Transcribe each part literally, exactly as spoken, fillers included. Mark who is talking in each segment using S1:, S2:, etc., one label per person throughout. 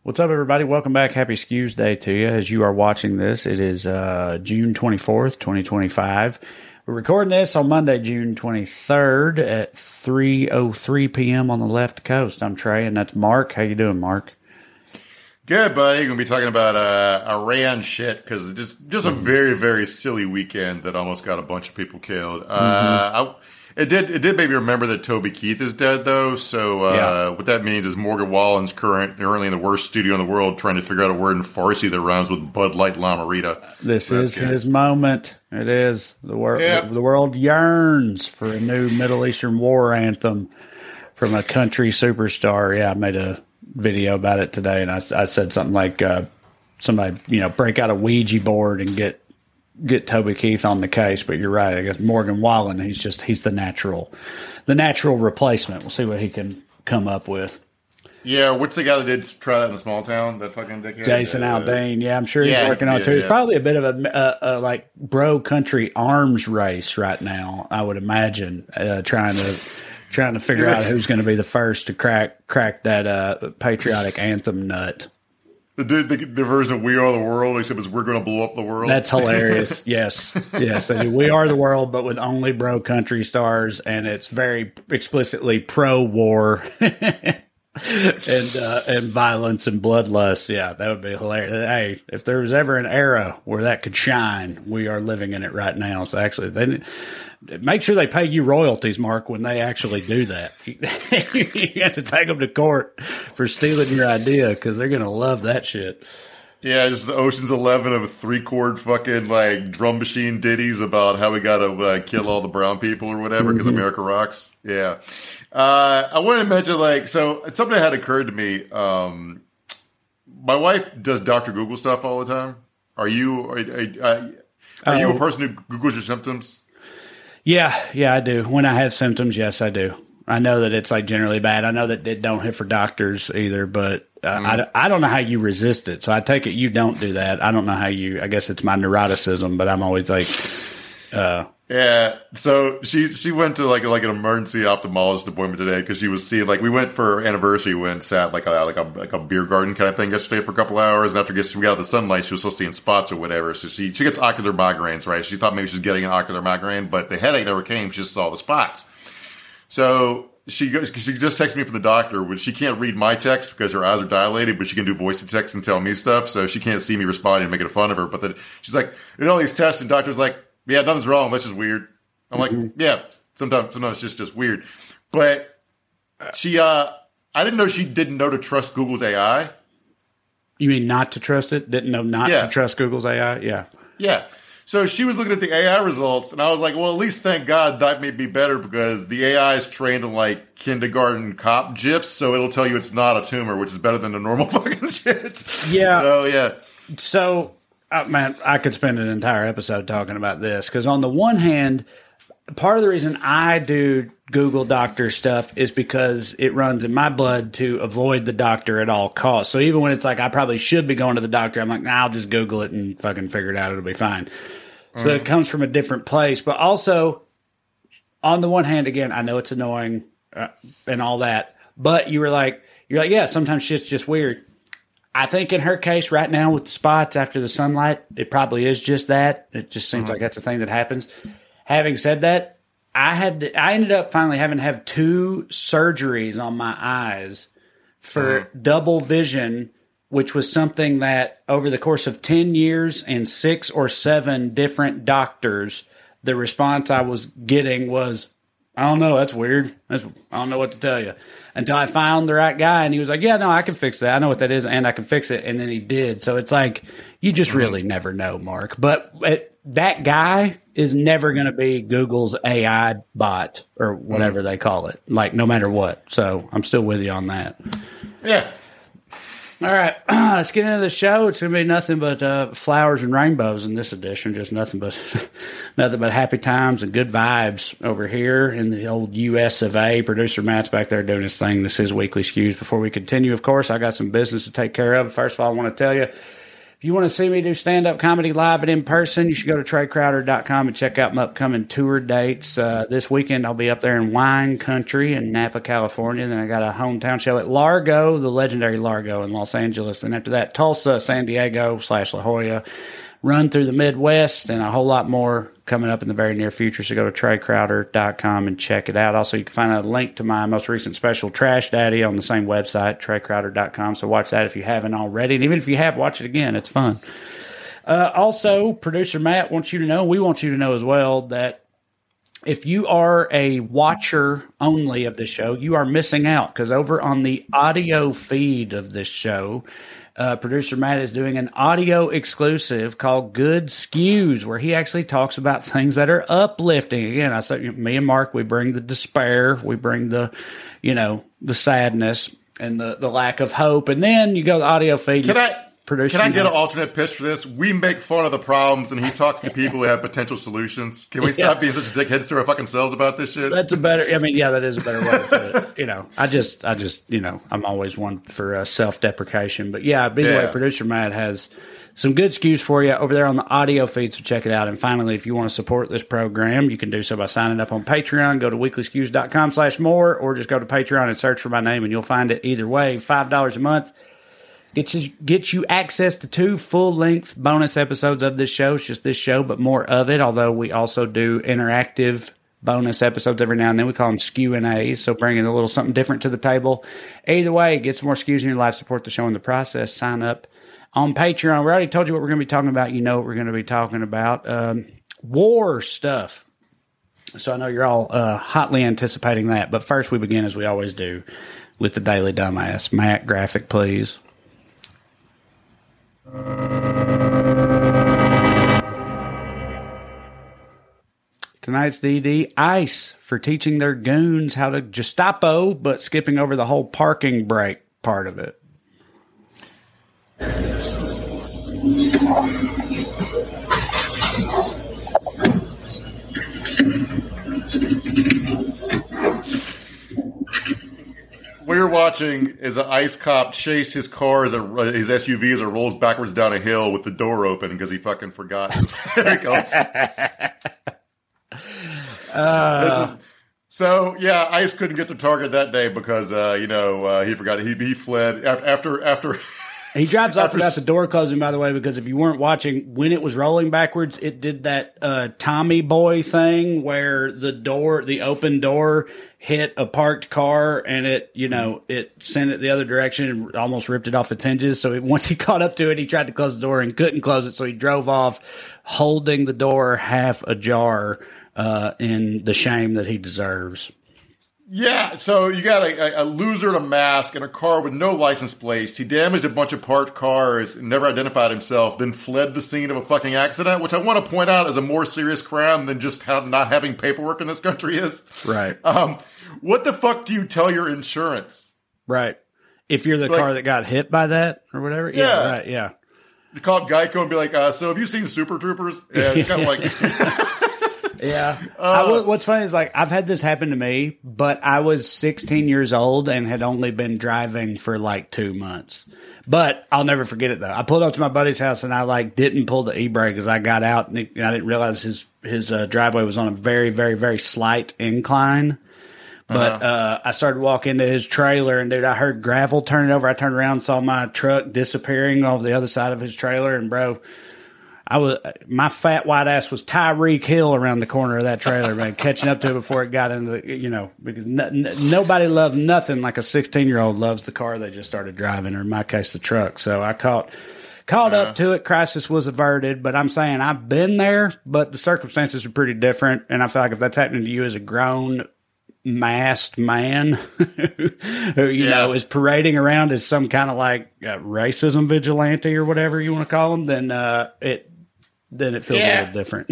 S1: What's up, everybody? Welcome back. Happy Skews Day to you. As you are watching this, it is uh, June twenty-fourth, twenty twenty-five. We're recording this on Monday, June twenty-third at three oh three p.m. on the left coast. I'm Trey, and that's Mark. How you doing, Mark?
S2: Good, buddy. We're going to be talking about uh, Iran shit because it's just, just a very, very silly weekend that almost got a bunch of people killed. Uh, mm-hmm. I, it did it did make me remember that Toby Keith is dead, though. So uh, yeah. What that means is Morgan Wallen's current, currently in the worst studio in the world trying to figure out a word in Farsi that rhymes with Bud Light Lamarita.
S1: This is good. His moment. It is. The, wor- yep. the world yearns for a new Middle Eastern war anthem from a country superstar. Yeah, I made a video about it today, and I, I said something like uh, somebody, you know, break out a Ouija board and get get Toby Keith on the case. But you're right. I guess Morgan Wallen, he's just he's the natural the natural replacement. We'll see what he can come up with.
S2: Yeah, what's the guy that did try that in the small town? That fucking dickhead?
S1: Jason uh, Aldean. Yeah, I'm sure he's yeah, working on it too. Yeah. It's probably a bit of a, a, a like bro country arms race right now, I would imagine, uh, trying to trying to figure out who's going to be the first to crack crack that uh, patriotic anthem nut.
S2: The, the, the version of We Are the World, except it's We're Going to Blow Up the World.
S1: That's hilarious. Yes. Yes. They do We Are the World, but with only bro country stars, and it's very explicitly pro-war. and uh, and violence and bloodlust. Yeah, that would be hilarious. Hey, if there was ever an era where that could shine, we are living in it right now. So actually, they make sure they pay you royalties, Mark, when they actually do that. You have to take them to court for stealing your idea because they're going to love that shit.
S2: Yeah, just the Ocean's Eleven of three chord fucking like drum machine ditties about how we got to uh, kill all the brown people or whatever because mm-hmm. America rocks. Yeah. Uh, I wanted to mention like, so something that had occurred to me. Um, my wife does Doctor Google stuff all the time. Are you, are, are, are you a person who Googles your symptoms?
S1: Yeah. Yeah, I do. When I have symptoms, yes, I do. I know that it's like generally bad. I know that it don't hit for doctors either, but uh, mm. I, I don't know how you resist it. So I take it you don't do that. I don't know how you, I guess it's my neuroticism, but I'm always like, uh,
S2: yeah. So she, she went to like, like an emergency ophthalmologist appointment today because she was seeing, like, we went for anniversary, we went and sat like a, like a, like a beer garden kind of thing yesterday for a couple hours. And after we got out of the sunlight, she was still seeing spots or whatever. So she, she gets ocular migraines, right? She thought maybe she was getting an ocular migraine, but the headache never came. She just saw the spots. So she goes, she just texted me from the doctor, which she can't read my text because her eyes are dilated, but she can do voice to text and tell me stuff. So she can't see me responding and making fun of her. But then she's like, you know, all these tests, and doctor's like, yeah, nothing's wrong. That's just weird. I'm like, mm-hmm. yeah, sometimes, sometimes it's just, just weird. But she, uh, I didn't know she didn't know to trust Google's A I.
S1: You mean not to trust it? Didn't know not yeah. to trust Google's A I? Yeah.
S2: Yeah. So she was looking at the A I results, and I was like, well, at least thank God that may be better because the A I is trained in, like, kindergarten cop GIFs, so it'll tell you it's not a tumor, which is better than the normal fucking shit.
S1: Yeah.
S2: So, yeah.
S1: So, uh, man, I could spend an entire episode talking about this because on the one hand, part of the reason I do Google doctor stuff is because it runs in my blood to avoid the doctor at all costs. So even when it's like I probably should be going to the doctor, I'm like, nah, I'll just Google it and fucking figure it out. It'll be fine. So mm-hmm. It comes from a different place. But also, on the one hand, again, I know it's annoying uh, and all that. But you were like, you're like, yeah, sometimes shit's just weird. I think in her case right now with the spots after the sunlight, it probably is just that. It just seems mm-hmm. like that's a thing that happens. Having said that, I had to, I ended up finally having to have two surgeries on my eyes for uh-huh. double vision, which was something that over the course of ten years and six or seven different doctors, the response I was getting was, I don't know, that's weird. That's, I don't know what to tell you. Until I found the right guy, and he was like, yeah, no, I can fix that. I know what that is, and I can fix it. And then he did. So it's like, you just uh-huh. really never know, Mark. But it, that guy is never going to be Google's A I bot or whatever mm. they call it, like no matter what. So I'm still with you on that.
S2: Yeah.
S1: All right, let's get into the show. It's going to be nothing but uh, flowers and rainbows in this edition. Just nothing but nothing but happy times and good vibes over here in the old U S of A. Producer Matt's back there doing his thing. This is Weekly Skews. Before we continue, of course, I got some business to take care of. First of all, I want to tell you, If you want to see me do stand-up comedy live and in person, you should go to Trey Crowder dot com and check out my upcoming tour dates. Uh, this weekend, I'll be up there in wine country in Napa, California. Then I got a hometown show at Largo, the legendary Largo in Los Angeles. Then after that, Tulsa, San Diego slash La Jolla. Run through the Midwest and a whole lot more coming up in the very near future. So go to Trey Crowder dot com and check it out. Also, you can find a link to my most recent special, Trash Daddy, on the same website, Trey Crowder dot com. So watch that if you haven't already. And even if you have, watch it again. It's fun. Uh, also, producer Matt wants you to know, we want you to know as well, that if you are a watcher only of this show, you are missing out, because over on the audio feed of this show, Uh, producer Matt is doing an audio exclusive called Good Skews, where he actually talks about things that are uplifting. Again, I said, me and Mark, we bring the despair, we bring the, you know, the sadness and the, the lack of hope. And then you go to the audio feed.
S2: Can I,
S1: producer
S2: can I get
S1: Matt,
S2: an alternate pitch for this? We make fun of the problems and he talks to people who have potential solutions. Can we
S1: Yeah.
S2: stop being such dickheads to our fucking selves about this shit?
S1: That's a better, I mean, yeah, that is a better way to put it. You know, I just, I just, you know, I'm always one for uh, self-deprecation. But yeah, but anyway,
S2: Yeah.
S1: producer Matt has some good skews for you over there on the audio feed, so check it out. And finally, if you want to support this program, you can do so by signing up on Patreon. Go to weekly skews dot com slash more, or just go to Patreon and search for my name, and you'll find it either way. five dollars a month gets you, gets you access to two full-length bonus episodes of this show. It's just this show, but more of it, although we also do interactive bonus episodes every now and then. We call them Skew and A's, so bringing a little something different to the table. Either way, get some more skews in your life, support the show in the process, sign up on Patreon. We already told you what we're going to be talking about. You know what we're going to be talking about. Um, war stuff. So I know you're all uh, hotly anticipating that. But first we begin, as we always do, with the Daily Dumbass. Matt, graphic, please. Tonight's D D, ICE for teaching their goons how to Gestapo, but skipping over the whole parking brake part of it.
S2: We're watching as an ICE cop chase his car, as a, his S U V, as it rolls backwards down a hill with the door open because he fucking forgot. There he goes. Uh, this is, so yeah, ICE couldn't get to Target that day because uh, you know uh, he forgot. He he fled after after.
S1: He drives off
S2: after,
S1: without the door closing, by the way, because if you weren't watching, when it was rolling backwards, it did that uh, Tommy Boy thing where the door, the open door, hit a parked car, and it, you know, it sent it the other direction and almost ripped it off its hinges. So it, once he caught up to it, he tried to close the door and couldn't close it, so he drove off, holding the door half ajar uh, in the shame that he deserves.
S2: Yeah, so you got a, a loser in a mask in a car with no license plates. He damaged a bunch of parked cars and never identified himself, then fled the scene of a fucking accident, which I want to point out is a more serious crime than just how not having paperwork in this country is.
S1: Right.
S2: Um, what the fuck do you tell your insurance?
S1: Right. If you're the
S2: like,
S1: car that got hit by that or whatever? Yeah, yeah right, yeah.
S2: You call up Geico and be like, uh, so have you seen Super Troopers? Yeah, it's kind of like...
S1: Yeah. Uh, I, what's funny is, like, I've had this happen to me, but I was sixteen years old and had only been driving for like two months. But I'll never forget it, though. I pulled up to my buddy's house and I like didn't pull the e-brake as I got out, and I didn't realize his his uh, driveway was on a very, very, very slight incline. But uh-huh. uh, I started walking into his trailer, and dude, I heard gravel turning over. I turned around and saw my truck disappearing over the other side of his trailer, and bro, I was my fat white ass was Tyreek Hill around the corner of that trailer, man, catching up to it before it got into the, you know, because no, n- nobody loved nothing like a sixteen year old loves the car they just started driving, or in my case, the truck. So I caught caught uh-huh. up to it. Crisis was averted, but I'm saying I've been there, but the circumstances are pretty different, and I feel like if that's happening to you as a grown masked man who, you yeah. know, is parading around as some kind of like uh, racism vigilante or whatever you want to call him, then uh, it. Then it feels yeah. a little different.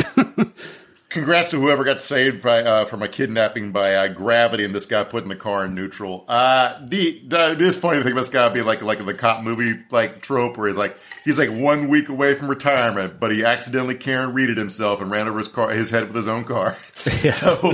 S2: Congrats to whoever got saved by, uh, from a kidnapping by uh, gravity, and this guy putting the car in neutral. Uh, the, the it is funny to think about this guy being like like the cop movie like trope where he's like he's like one week away from retirement, but he accidentally Karen Reeded himself and ran over his car his head with his own car. Yeah. So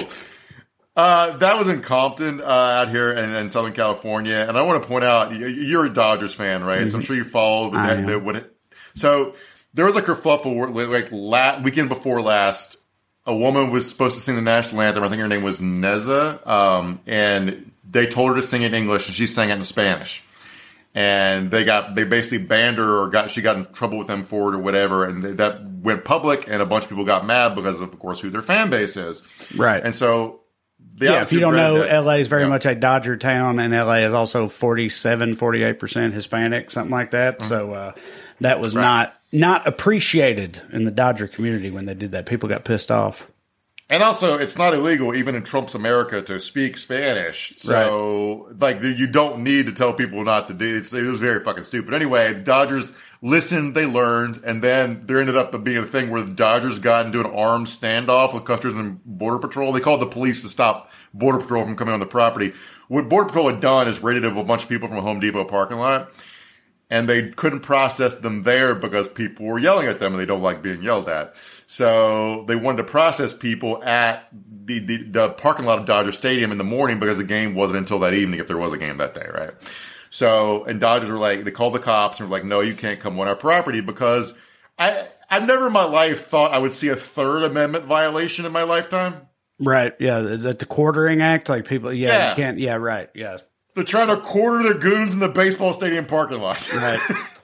S2: uh, that was in Compton uh, out here in, in Southern California, and I want to point out you're a Dodgers fan, right? Mm-hmm. So I'm sure you follow the, the what. It, So there was a kerfuffle where, like la- weekend before last, a woman was supposed to sing the national anthem. I think her name was Neza, um, and they told her to sing it in English, and she sang it in Spanish. And they got they basically banned her, or got she got in trouble with them for it, or whatever. And they, that went public, and a bunch of people got mad because of, of course, who their fan base is.
S1: Right.
S2: And so,
S1: yeah, if you don't know,
S2: that,
S1: L A is very
S2: yeah.
S1: much a Dodger town, and L A is also forty-seven, forty-eight percent Hispanic, something like that. Mm-hmm. So uh, that was right. not not appreciated in the Dodger community when they did that. People got pissed off.
S2: And also, it's not illegal, even in Trump's America, to speak Spanish. So, right. like, you don't need to tell people not to do it. It was very fucking stupid. Anyway, the Dodgers listened, they learned, and then there ended up being a thing where the Dodgers got into an armed standoff with Customs and Border Patrol. They called the police to stop Border Patrol from coming on the property. What Border Patrol had done is raided up a bunch of people from a Home Depot parking lot, and they couldn't process them there because people were yelling at them, and they don't like being yelled at. So they wanted to process people at the, the, the parking lot of Dodger Stadium in the morning because the game wasn't until that evening if there was a game that day, right? So, and Dodgers were like, they called the cops and were like, no, you can't come on our property because I, I've never in my life thought I would see a Third Amendment violation in my lifetime.
S1: Right. Yeah. Is that the quartering act? Like people, yeah, yeah. you can't. Yeah. Right. Yeah.
S2: They're trying to quarter their goons in the baseball stadium parking lot.
S1: Right.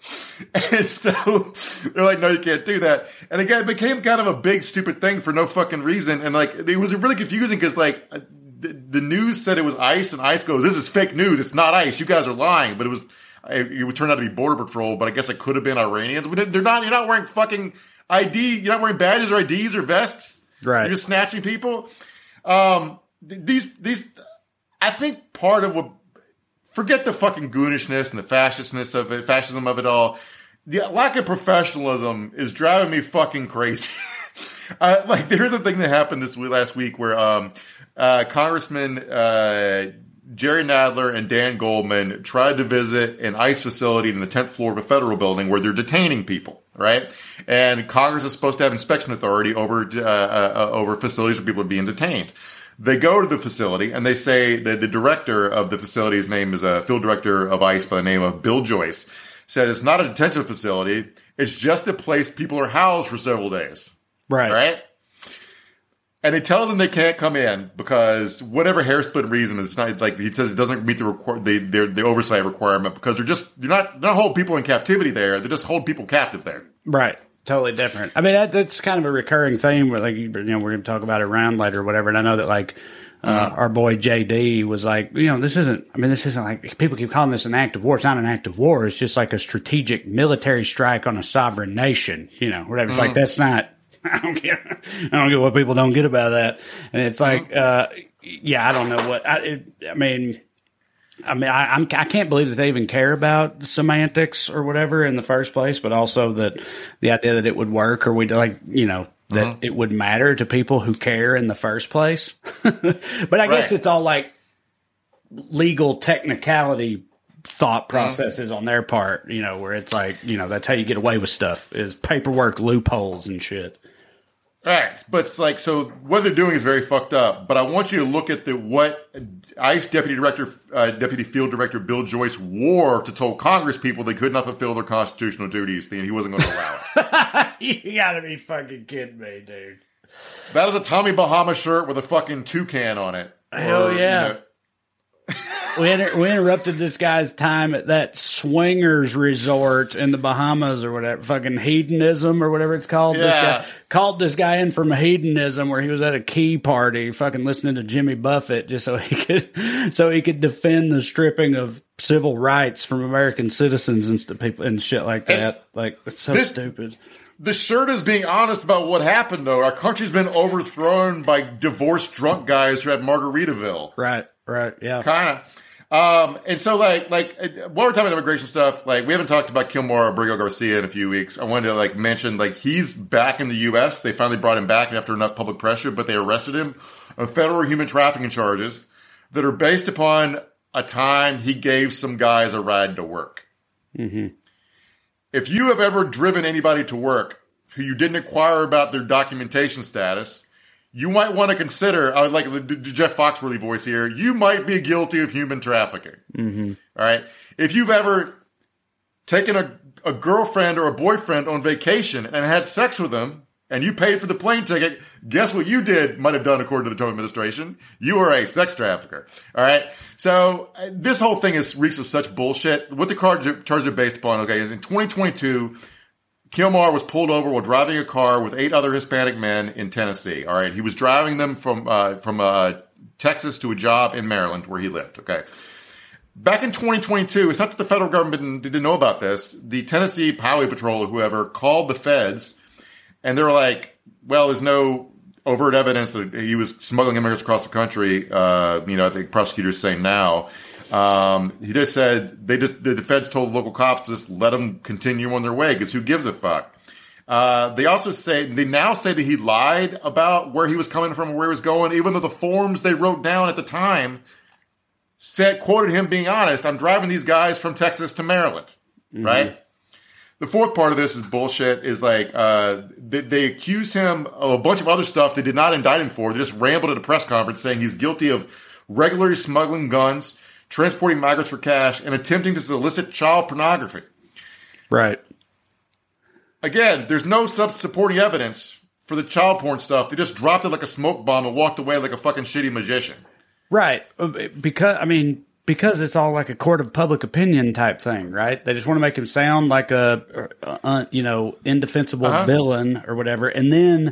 S2: And so they're like, no, you can't do that. And again, it became kind of a big, stupid thing for no fucking reason. And like, it was really confusing because like the, the news said it was ICE, and ICE goes, this is fake news. It's not ICE. You guys are lying. But it was, it would turn out to be Border Patrol, but I guess it could have been Iranians. They're not, you're not wearing fucking I D. You're not wearing badges or I Ds or vests.
S1: Right.
S2: You're just snatching people. Um, these, these, I think part of what, forget the fucking goonishness and the fascistness of it, fascism of it all. The lack of professionalism is driving me fucking crazy. uh, like, there's a thing that happened this week, last week where um, uh, Congressman uh, Jerry Nadler and Dan Goldman tried to visit an ICE facility in the tenth floor of a federal building where they're detaining people, right? And Congress is supposed to have inspection authority over uh, uh, over facilities where people are being detained. They go to the facility, and they say that the director of the facility's name is a field director of ICE by the name of Bill Joyce, says it's not a detention facility. It's just a place people are housed for several days.
S1: Right.
S2: Right? And he tells them they can't come in because whatever hair split reason is not like he says it doesn't meet the requ- the, the the oversight requirement because they're just they're not they're not holding people in captivity there. They're just holding people captive there.
S1: Right. Totally different. I mean, that, that's kind of a recurring theme where, like, you know, we're going to talk about it around later or whatever. And I know that, like, uh, mm-hmm. our boy J D was like, you know, this isn't, I mean, this isn't like, people keep calling this an act of war. It's not an act of war. It's just like a strategic military strike on a sovereign nation, you know, whatever. It's mm-hmm. like, that's not, I don't get, I don't get what people don't get about that. And it's like, mm-hmm. uh, yeah, I don't know what, I, it, I mean, I mean, I, I'm, I can't believe that they even care about semantics or whatever in the first place, but also that the idea that it would work or we like, you know, that mm-hmm. it would matter to people who care in the first place. But I right. guess it's all like legal technicality thought processes mm-hmm. on their part, you know, where it's like, you know, that's how you get away with stuff is paperwork loopholes and shit.
S2: Right, but it's like, so what they're doing is very fucked up. But I want you to look at the what ICE Deputy Director, uh, Deputy Field Director Bill Joyce wore to tell Congress people they could not fulfill their constitutional duties, and he wasn't going to allow
S1: it. You gotta be fucking kidding me, dude.
S2: That is a Tommy Bahama shirt with a fucking toucan on it.
S1: Hell
S2: or,
S1: yeah.
S2: You know,
S1: We, inter- we interrupted this guy's time at that swingers resort in the Bahamas or whatever, fucking hedonism or whatever it's called.
S2: Yeah.
S1: This guy called this guy in from hedonism where he was at a key party, fucking listening to Jimmy Buffett just so he could, so he could defend the stripping of civil rights from American citizens and st- people and shit like that. It's, like, it's so this, stupid.
S2: The shirt is being honest about what happened, though. Our country's been overthrown by divorced drunk guys who had Margaritaville.
S1: Right, right, yeah.
S2: Kind of. Um, and so, like, like while we're talking about immigration stuff, like, we haven't talked about Kilmore Abrigo Garcia in a few weeks. I wanted to, like, mention, like, he's back in the U S. They finally brought him back after enough public pressure, but they arrested him on federal human trafficking charges that are based upon a time he gave some guys a ride to work.
S1: Mm-hmm.
S2: If you have ever driven anybody to work who you didn't inquire about their documentation status, you might want to consider, I would like the, the Jeff Foxworthy voice here, you might be guilty of human trafficking.
S1: Mm-hmm.
S2: All right? If you've ever taken a, a girlfriend or a boyfriend on vacation and had sex with them, and you paid for the plane ticket, guess what you did might have done according to the Trump administration? You are a sex trafficker. All right? So uh, this whole thing is reeks of such bullshit. What the charge, charges are based upon, okay, is in twenty twenty-two, Kilmar was pulled over while driving a car with eight other Hispanic men in Tennessee. All right? He was driving them from, uh, from uh, Texas to a job in Maryland where he lived, okay? Back in twenty twenty-two, it's not that the federal government didn't, didn't know about this. The Tennessee Highway Patrol or whoever called the feds, and they were like, well, there's no overt evidence that he was smuggling immigrants across the country. Uh, you know, I think prosecutors say now. Um, he just said, they just, the feds told local cops to just let them continue on their way because who gives a fuck? Uh, they also say, they now say that he lied about where he was coming from and where he was going, even though the forms they wrote down at the time said, quoted him being honest, I'm driving these guys from Texas to Maryland, mm-hmm. right? The fourth part of this is bullshit, is like, uh, they, they accuse him of a bunch of other stuff they did not indict him for. They just rambled at a press conference saying he's guilty of regularly smuggling guns, transporting migrants for cash, and attempting to solicit child pornography.
S1: Right.
S2: Again, there's no supporting evidence for the child porn stuff. They just dropped it like a smoke bomb and walked away like a fucking shitty magician.
S1: Right. Because, I mean, because it's all like a court of public opinion type thing, right? They just want to make him sound like a, a you know, indefensible uh-huh. villain or whatever. And then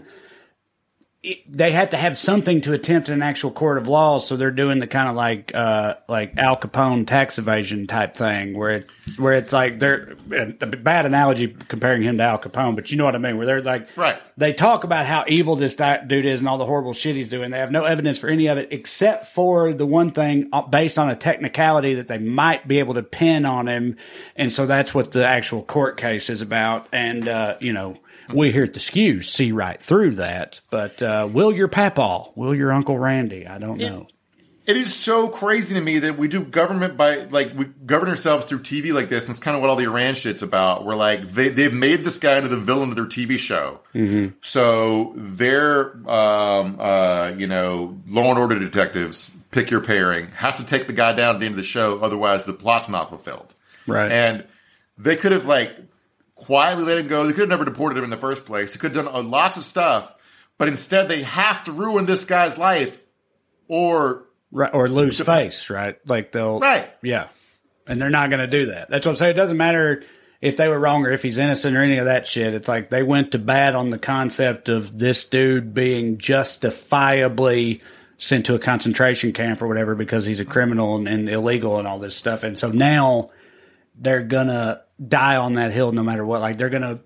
S1: it, they have to have something to attempt in an actual court of law. So they're doing the kind of like, uh, like Al Capone tax evasion type thing where it, where it's like they're a bad analogy comparing him to Al Capone, but you know what I mean? Where they're like,
S2: right.
S1: They talk about how evil this dude is and all the horrible shit he's doing. They have no evidence for any of it except for the one thing based on a technicality that they might be able to pin on him. And so that's what the actual court case is about. And, uh, you know, we here at the Skew see right through that. But uh, will your papaw, will your Uncle Randy? I don't know.
S2: It, it is so crazy to me that we do government by, like, we govern ourselves through T V like this. And it's kind of what all the Iran shit's about. Where, like, they, they've made this guy into the villain of their T V show. Mm-hmm. So their, um, uh, you know, Law and Order detectives, pick your pairing, have to take the guy down at the end of the show. Otherwise, the plot's not fulfilled.
S1: Right.
S2: And they could have, like, quietly let him go. They could have never deported him in the first place. They could have done uh, lots of stuff. But instead, they have to ruin this guy's life or...
S1: Right, or lose face, right? Like they'll...
S2: Right.
S1: Yeah. And they're not going to do that. That's what I'm saying. It doesn't matter if they were wrong or if he's innocent or any of that shit. It's like they went to bat on the concept of this dude being justifiably sent to a concentration camp or whatever because he's a criminal and, and illegal and all this stuff. And so now they're going to die on that hill no matter what. Like they're going to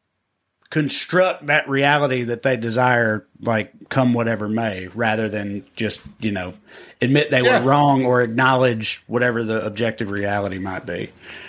S1: construct that reality that they desire, like come whatever may, rather than just, you know, admit they yeah. were wrong or acknowledge whatever the objective reality might be.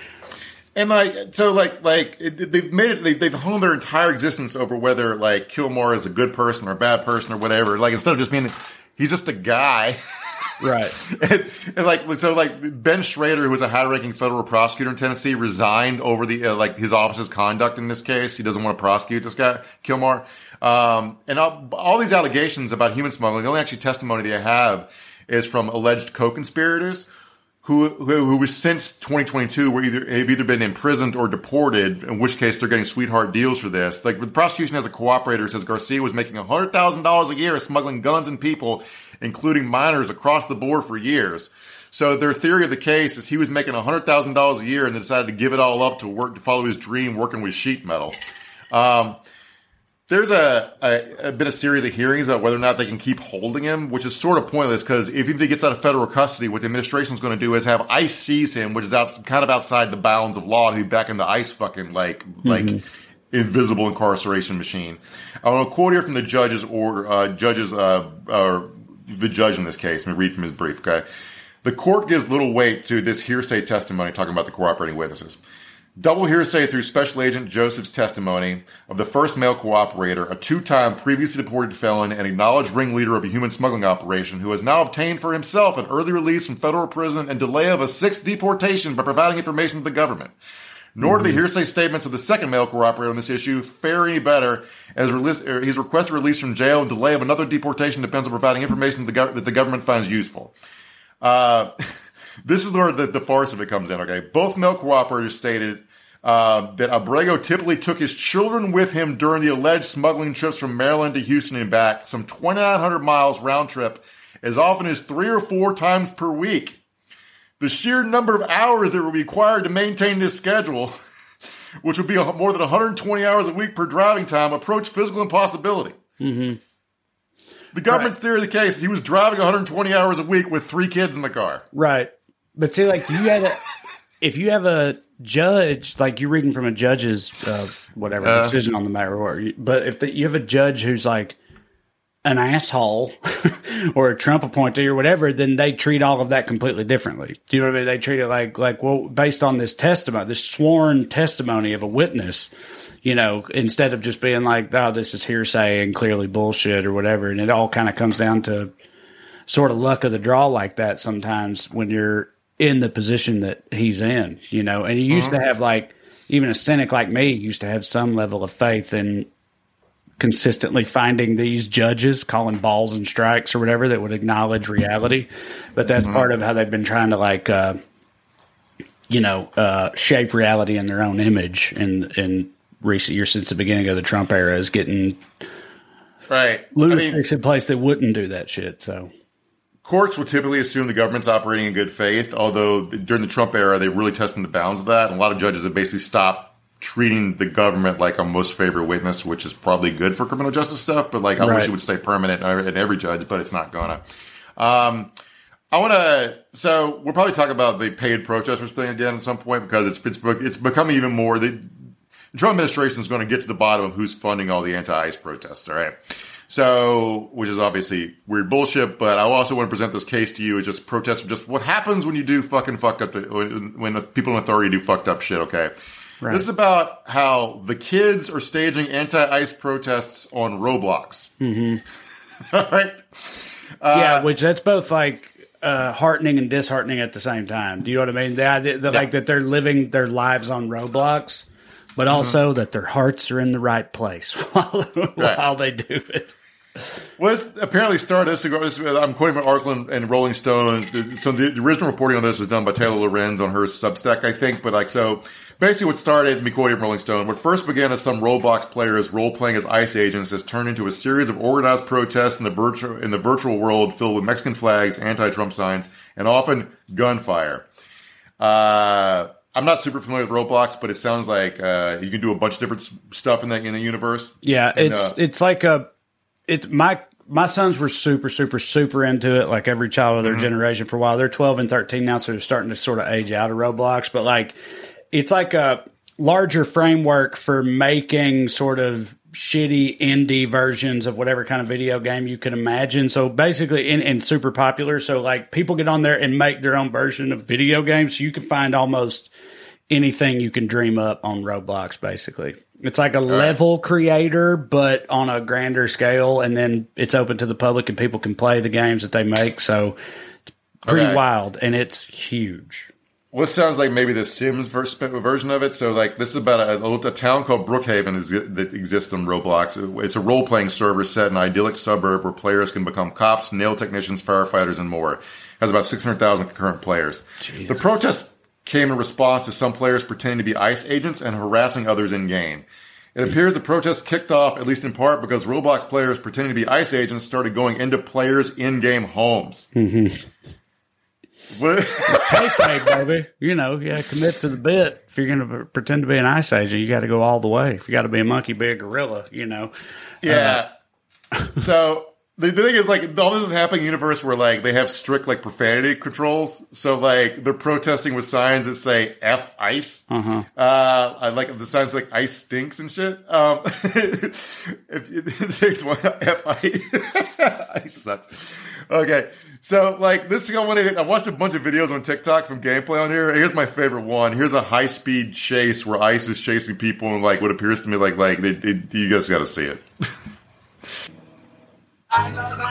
S2: And like, so like, like it, they've made it, they, they've honed their entire existence over whether like Kilmar is a good person or a bad person or whatever. Like instead of just being, he's just a guy.
S1: Right.
S2: and, and like, so like Ben Schrader, who was a high-ranking federal prosecutor in Tennessee, resigned over the, uh, like his office's conduct in this case. He doesn't want to prosecute this guy, Kilmar. Um, and all, all these allegations about human smuggling, the only actually testimony they have is from alleged co-conspirators who, who, who was since twenty twenty-two were either, have either been imprisoned or deported, in which case they're getting sweetheart deals for this. Like the prosecution as a cooperator says Garcia was making one hundred thousand dollars a year smuggling guns and people, including minors, across the board for years. So their theory of the case is he was making one hundred thousand dollars a year and then decided to give it all up to work to follow his dream working with sheet metal. Um, there's a, a, a been a series of hearings about whether or not they can keep holding him, which is sort of pointless because if he gets out of federal custody, what the administration is going to do is have ICE seize him, which is out, kind of outside the bounds of law, and he'd be back in the ICE fucking like mm-hmm. like invisible incarceration machine. I want to quote here from the judge's order, uh, judge's uh, uh, the judge in this case. Let me read from his brief. Okay, the court gives little weight to this hearsay testimony talking about the cooperating witnesses. Double hearsay through Special Agent Joseph's testimony of the first male cooperator, a two-time previously deported felon and acknowledged ringleader of a human smuggling operation who has now obtained for himself an early release from federal prison and delay of a sixth deportation by providing information to the government. Nor do the hearsay statements of the second male cooperator on this issue fare any better, as his requested release from jail and delay of another deportation depends on providing information that the, gov- that the government finds useful. Uh... This is where the, the farce of it comes in, okay? Both male cooperators stated Uh, that Abrego typically took his children with him during the alleged smuggling trips from Maryland to Houston and back, some twenty-nine hundred miles round trip, as often as three or four times per week. The sheer number of hours that were required to maintain this schedule, which would be more than one hundred twenty hours a week per driving time, approached physical impossibility.
S1: Mm-hmm.
S2: The government's
S1: right.
S2: theory of the case is he was driving one hundred twenty hours a week with three kids in the car.
S1: Right. But see, like, you had a, if you have a judge, like you're reading from a judge's, uh, whatever, uh, decision on the matter, or, but if the, you have a judge who's like an asshole or a Trump appointee or whatever, then they treat all of that completely differently. Do you know what I mean? They treat it like, like, well, based on this testimony, this sworn testimony of a witness, you know, instead of just being like, oh, this is hearsay and clearly bullshit or whatever. And it all kind of comes down to sort of luck of the draw like that sometimes when you're in the position that he's in, you know. And he used mm-hmm. to have, like, even a cynic like me used to have some level of faith in consistently finding these judges calling balls and strikes or whatever that would acknowledge reality. But that's mm-hmm. part of how they've been trying to, like, uh, you know, uh, shape reality in their own image in, in recent years since the beginning of the Trump era is getting
S2: right.
S1: lunatics I mean, in place that wouldn't do that shit. So
S2: courts would typically assume the government's operating in good faith, although during the Trump era, they really tested the bounds of that. And a lot of judges have basically stopped treating the government like a most favored witness, which is probably good for criminal justice stuff. But like, I
S1: right.
S2: wish it would stay permanent in every judge, but it's not gonna. Um, I want to. So we'll probably talk about the paid protesters thing again at some point because it's it's it's becoming even more. The, the Trump administration is going to get to the bottom of who's funding all the anti-ICE protests. All right. So, which is obviously weird bullshit, but I also want to present this case to you as just protest, just what happens when you do fucking fuck up, when people in authority do fucked up shit. Okay. Right. This is about how the kids are staging anti-ICE protests on Roblox.
S1: Mm-hmm.
S2: All right.
S1: Uh, yeah, which that's both like uh, heartening and disheartening at the same time. Do you know what I mean? The idea that, yeah. like that they're living their lives on Roblox, but also mm-hmm. that their hearts are in the right place while,
S2: right.
S1: while they do it.
S2: Well, this apparently started this. I'm quoting an article in Rolling Stone. So the, the original reporting on this was done by Taylor Lorenz on her Substack, I think. But like, so basically what started, me quoting Rolling Stone, what first began as some Roblox players role-playing as ICE agents has turned into a series of organized protests in the virtual, in the virtual world filled with Mexican flags, anti-Trump signs, and often gunfire. Uh, I'm not super familiar with Roblox, but it sounds like uh, you can do a bunch of different stuff in the, in the universe.
S1: Yeah,
S2: and,
S1: it's
S2: uh,
S1: it's like a... It's my my sons were super, super, super into it, like every child of their mm-hmm. generation for a while. They're twelve and thirteen now, so they're starting to sort of age out of Roblox. But like, it's like a larger framework for making sort of shitty indie versions of whatever kind of video game you can imagine. So basically, and, and super popular. So like, people get on there and make their own version of video games. So you can find almost anything you can dream up on Roblox, basically. It's like a All level right. creator, but on a grander scale, and then it's open to the public and people can play the games that they make. So it's pretty okay. wild, and it's huge.
S2: Well, this sounds like maybe the Sims version of it. So, like, this is about a, a town called Brookhaven is, that exists on Roblox. It's a role-playing server set in an idyllic suburb where players can become cops, nail technicians, firefighters, and more. It has about six hundred thousand concurrent players. Jesus. The protest came in response to some players pretending to be ICE agents and harassing others in-game. It appears the protest kicked off, at least in part, because Roblox players pretending to be ICE agents started going into players' in-game homes.
S1: Mm-hmm.
S2: What?
S1: Hey, baby. You know, you gotta commit to the bit. If you're going to pretend to be an ICE agent, you got to go all the way. If you got to be a monkey, be a gorilla, you know.
S2: Yeah. Uh, so... The, the thing is, like, all this is happening in a universe where, like, they have strict, like, profanity controls. So, like, they're protesting with signs that say F ICE.
S1: Uh-huh.
S2: Uh, I like the signs like ICE stinks and shit. Um, if it takes one, F ICE. ICE sucks. Okay. So, like, this thing I wanted, I watched a bunch of videos on TikTok from gameplay on here. Here's my favorite one. Here's a high-speed chase where ICE is chasing people and, like, what appears to me like, like, they, they, you guys gotta see it. All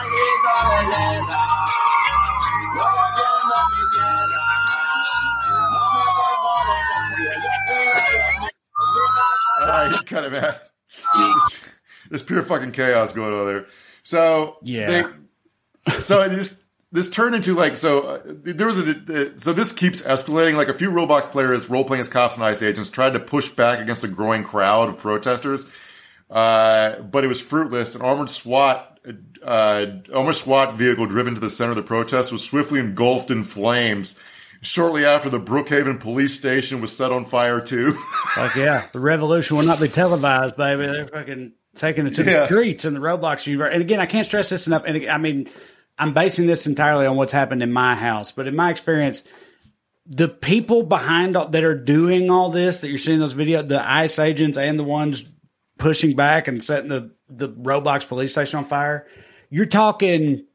S2: right, kind of mad. There's, there's pure fucking chaos going on there. So
S1: yeah.
S2: They, so it just this turned into like so. Uh, there was a uh, so this keeps escalating. Like a few Roblox players role playing as cops and ICE agents tried to push back against a growing crowd of protesters, uh, but it was fruitless. An armored SWAT uh, armored SWAT vehicle driven to the center of the protest was swiftly engulfed in flames. Shortly after, the Brookhaven police station was set on fire too.
S1: Like, yeah, the revolution will not be televised, baby. They're fucking taking it to
S2: Yeah.
S1: the streets in the Roblox universe. And again, I can't stress this enough. And I mean, I'm basing this entirely on what's happened in my house, but in my experience, the people behind all, that are doing all this, that you're seeing those videos, the ICE agents and the ones pushing back and setting the, the Roblox police station on fire, you're talking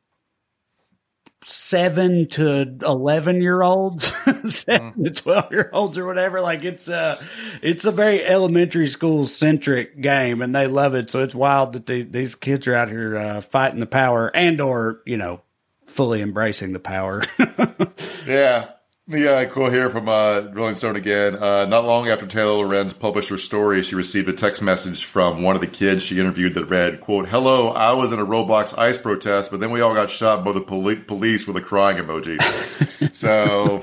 S1: seven to eleven year olds, seven mm. to twelve year olds or whatever. Like it's a, it's a very elementary school centric game and they love it. So it's wild that they, these kids are out here uh, fighting the power and, or, you know, fully embracing the power.
S2: Yeah. Yeah, quote here from uh, Rolling Stone again. Uh, not long after Taylor Lorenz published her story, she received a text message from one of the kids she interviewed that read, quote, "Hello, I was in a Roblox ICE protest, but then we all got shot by the poli- police with a crying emoji." So,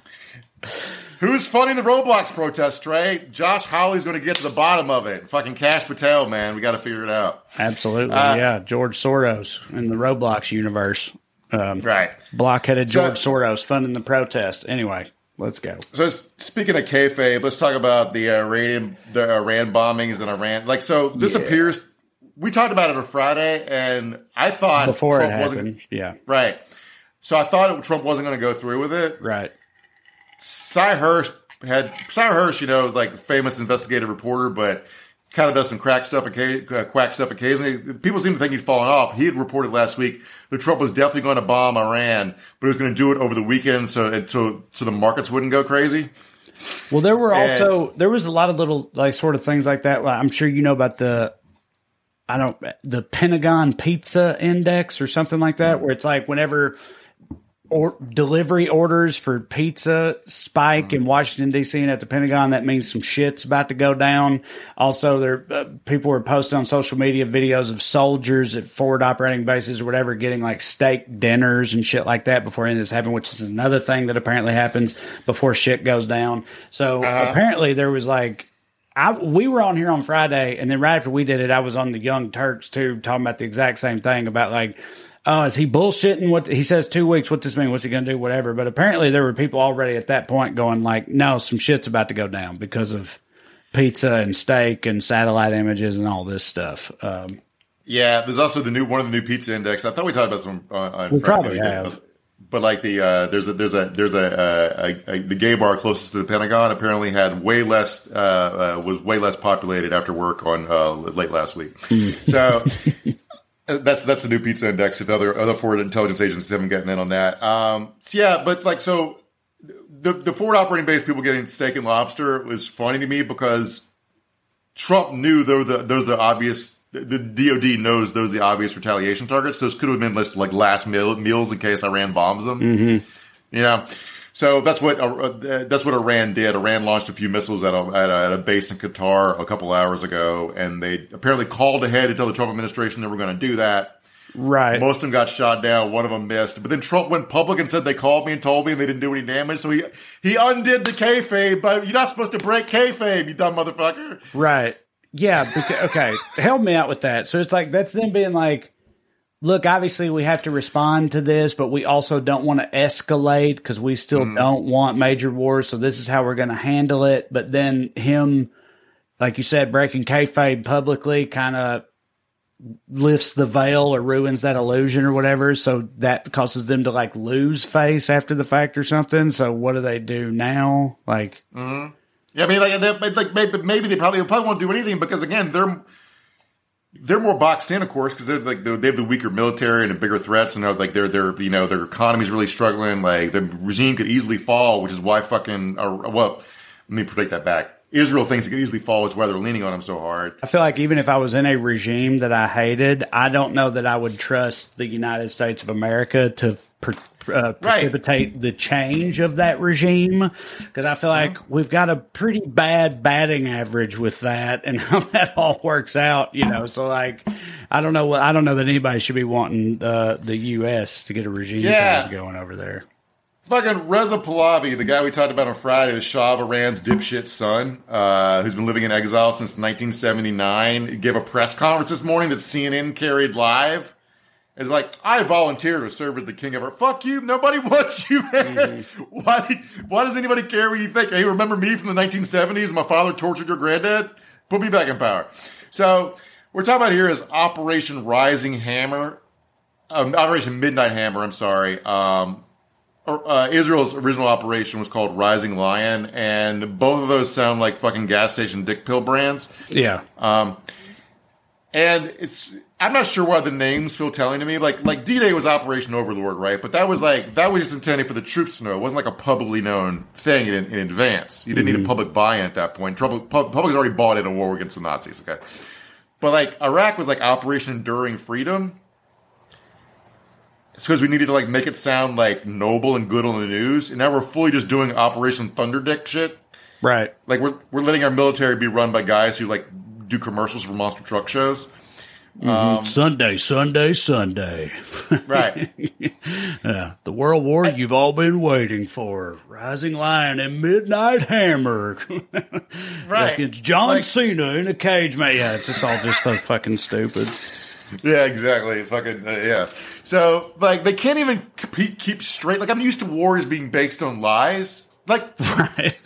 S2: who's funding the Roblox protest, Trey? Josh Hawley's going to get to the bottom of it. Fucking Cash Patel, man. We got to figure it out.
S1: Absolutely, uh, yeah. George Soros in the Roblox universe. Um,
S2: right.
S1: Blockheaded George
S2: so,
S1: Soros funding the protest. Anyway, let's go.
S2: So speaking of kayfabe, let's talk about the Iranian, the Iran bombings in Iran. Like, so this yeah. appears, we talked about it on Friday, and I thought
S1: before
S2: Trump
S1: it
S2: wasn't,
S1: happened. Yeah.
S2: Right. So I thought it, Trump wasn't going to go through with it.
S1: Right.
S2: Cy Hirsch had, Cy Hirsch, you know, like famous investigative reporter, but kind of does some crack stuff, uh, quack stuff occasionally. People seem to think he's fallen off. He had reported last week that Trump was definitely going to bomb Iran, but he was going to do it over the weekend so so so the markets wouldn't go crazy.
S1: Well, there were
S2: and,
S1: also there was a lot of little like sort of things like that. I'm sure you know about the I don't the Pentagon Pizza Index or something like that, where it's like whenever or delivery orders for pizza spike in Washington, D C and at the Pentagon, that means some shit's about to go down. Also, there uh, people were posting on social media videos of soldiers at forward operating bases or whatever getting like steak dinners and shit like that before any of this happened, which is another thing that apparently happens before shit goes down. So uh-huh. apparently there was like, I, we were on here on Friday, and then right after we did it, I was on the Young Turks too, talking about the exact same thing about like, oh, is he bullshitting? What he says two weeks? What this mean? What's he going to do? Whatever. But apparently there were people already at that point going like, no, some shit's about to go down because of pizza and steak and satellite images and all this stuff. Um,
S2: yeah, there's also the new one of the new pizza index. I thought we talked about some. Uh, on
S1: we
S2: Friday,
S1: probably have.
S2: But, but like the uh, there's a there's a there's a, a, a, a the gay bar closest to the Pentagon apparently had way less uh, uh, was way less populated after work on uh, late last week. So. That's that's the new pizza index. If other other foreign intelligence agencies haven't gotten in on that, um, so yeah. But like, so the the forward operating base people getting steak and lobster was funny to me because Trump knew those the those the obvious. The D O D knows those are the obvious retaliation targets. Those could have been list, like last meal, meals in case Iran bombs them.
S1: Mm-hmm.
S2: You know, so that's what uh, that's what Iran did. Iran launched a few missiles at a, at a, at a base in Qatar a couple hours ago, and they apparently called ahead to tell the Trump administration they were going to do that.
S1: Right.
S2: Most of them got shot down. One of them missed. But then Trump went public and said they called me and told me and they didn't do any damage. So he he undid the kayfabe. But you're not supposed to break kayfabe, you dumb motherfucker.
S1: Right. Yeah. Because, okay. Help me out with that. So it's like that's them being like, look, obviously we have to respond to this, but we also don't want to escalate because we still mm. don't want major wars. So this is how we're going to handle it. But then him, like you said, breaking kayfabe publicly kind of lifts the veil or ruins that illusion or whatever. So that causes them to like lose face after the fact or something. So what do they do now? Like,
S2: mm-hmm. yeah, I mean, like, they, like maybe, maybe they probably probably won't do anything because again, they're they're more boxed in, of course, because they're like they're, they have the weaker military and the bigger threats, and they're like they're they're you know their economy's really struggling. Like the regime could easily fall, which is why fucking uh, well, let me predict that back. Israel thinks it could easily fall. It's why they're leaning on him so hard.
S1: I feel like even if I was in a regime that I hated, I don't know that I would trust the United States of America to per, uh, precipitate right. the change of that regime, because I feel like mm-hmm. we've got a pretty bad batting average with that and how that all works out. You know, so like I don't know what I don't know that anybody should be wanting uh, the U S to get a regime
S2: yeah.
S1: going over there.
S2: Fucking Reza Pahlavi, the guy we talked about on Friday, the Shah of Iran's dipshit son, uh, who's been living in exile since nineteen seventy-nine, gave a press conference this morning that C N N carried live. It's like, I volunteer to serve as the king of Iran. Fuck you. Nobody wants you, man. Mm-hmm. Why, why does anybody care what you think? Hey, remember me from the nineteen seventies? My father tortured your granddad? Put me back in power. So, what we're talking about here is Operation Rising Hammer. Um, Operation Midnight Hammer, I'm sorry. Um... Uh, Israel's original operation was called Rising Lion, and both of those sound like fucking gas station dick pill brands.
S1: Yeah.
S2: Um, and it's, I'm not sure why the names feel telling to me. Like, like D-Day was Operation Overlord, right? But that was like, that was just intended for the troops to know. It wasn't like a publicly known thing in, in advance. You didn't mm-hmm. need a public buy-in at that point. Trouble, pub, public's already bought in a war against the Nazis, okay? But like, Iraq was like Operation Enduring Freedom. It's because we needed to like make it sound like noble and good on the news, and now we're fully just doing Operation Thunderdick shit.
S1: Right.
S2: Like we're we're letting our military be run by guys who like do commercials for monster truck shows.
S1: Mm-hmm. Um, Sunday, Sunday, Sunday.
S2: Right.
S1: Yeah, the World War you've all been waiting for. Rising Lion and Midnight Hammer.
S2: Right.
S1: Like it's John
S2: it's like,
S1: Cena in a cage, man. Yeah, it's just all just so fucking stupid.
S2: Yeah, exactly. Fucking, uh, yeah. So, like, they can't even keep, keep straight. Like, I'm used to wars being based on lies. Like,
S1: right.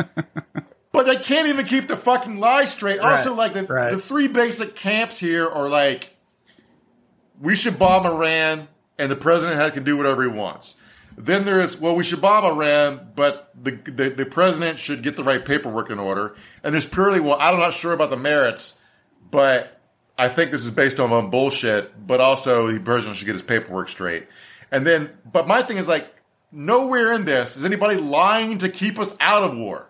S2: But they can't even keep the fucking lies straight.
S1: Right.
S2: Also, like, the,
S1: right.
S2: the three basic camps here are like, we should bomb Iran, and the president can do whatever he wants. Then there is, well, we should bomb Iran, but the, the, the president should get the right paperwork in order. And there's purely, well, I'm not sure about the merits, but I think this is based on, on bullshit, but also the president should get his paperwork straight. And then, but my thing is like, nowhere in this is anybody lying to keep us out of war.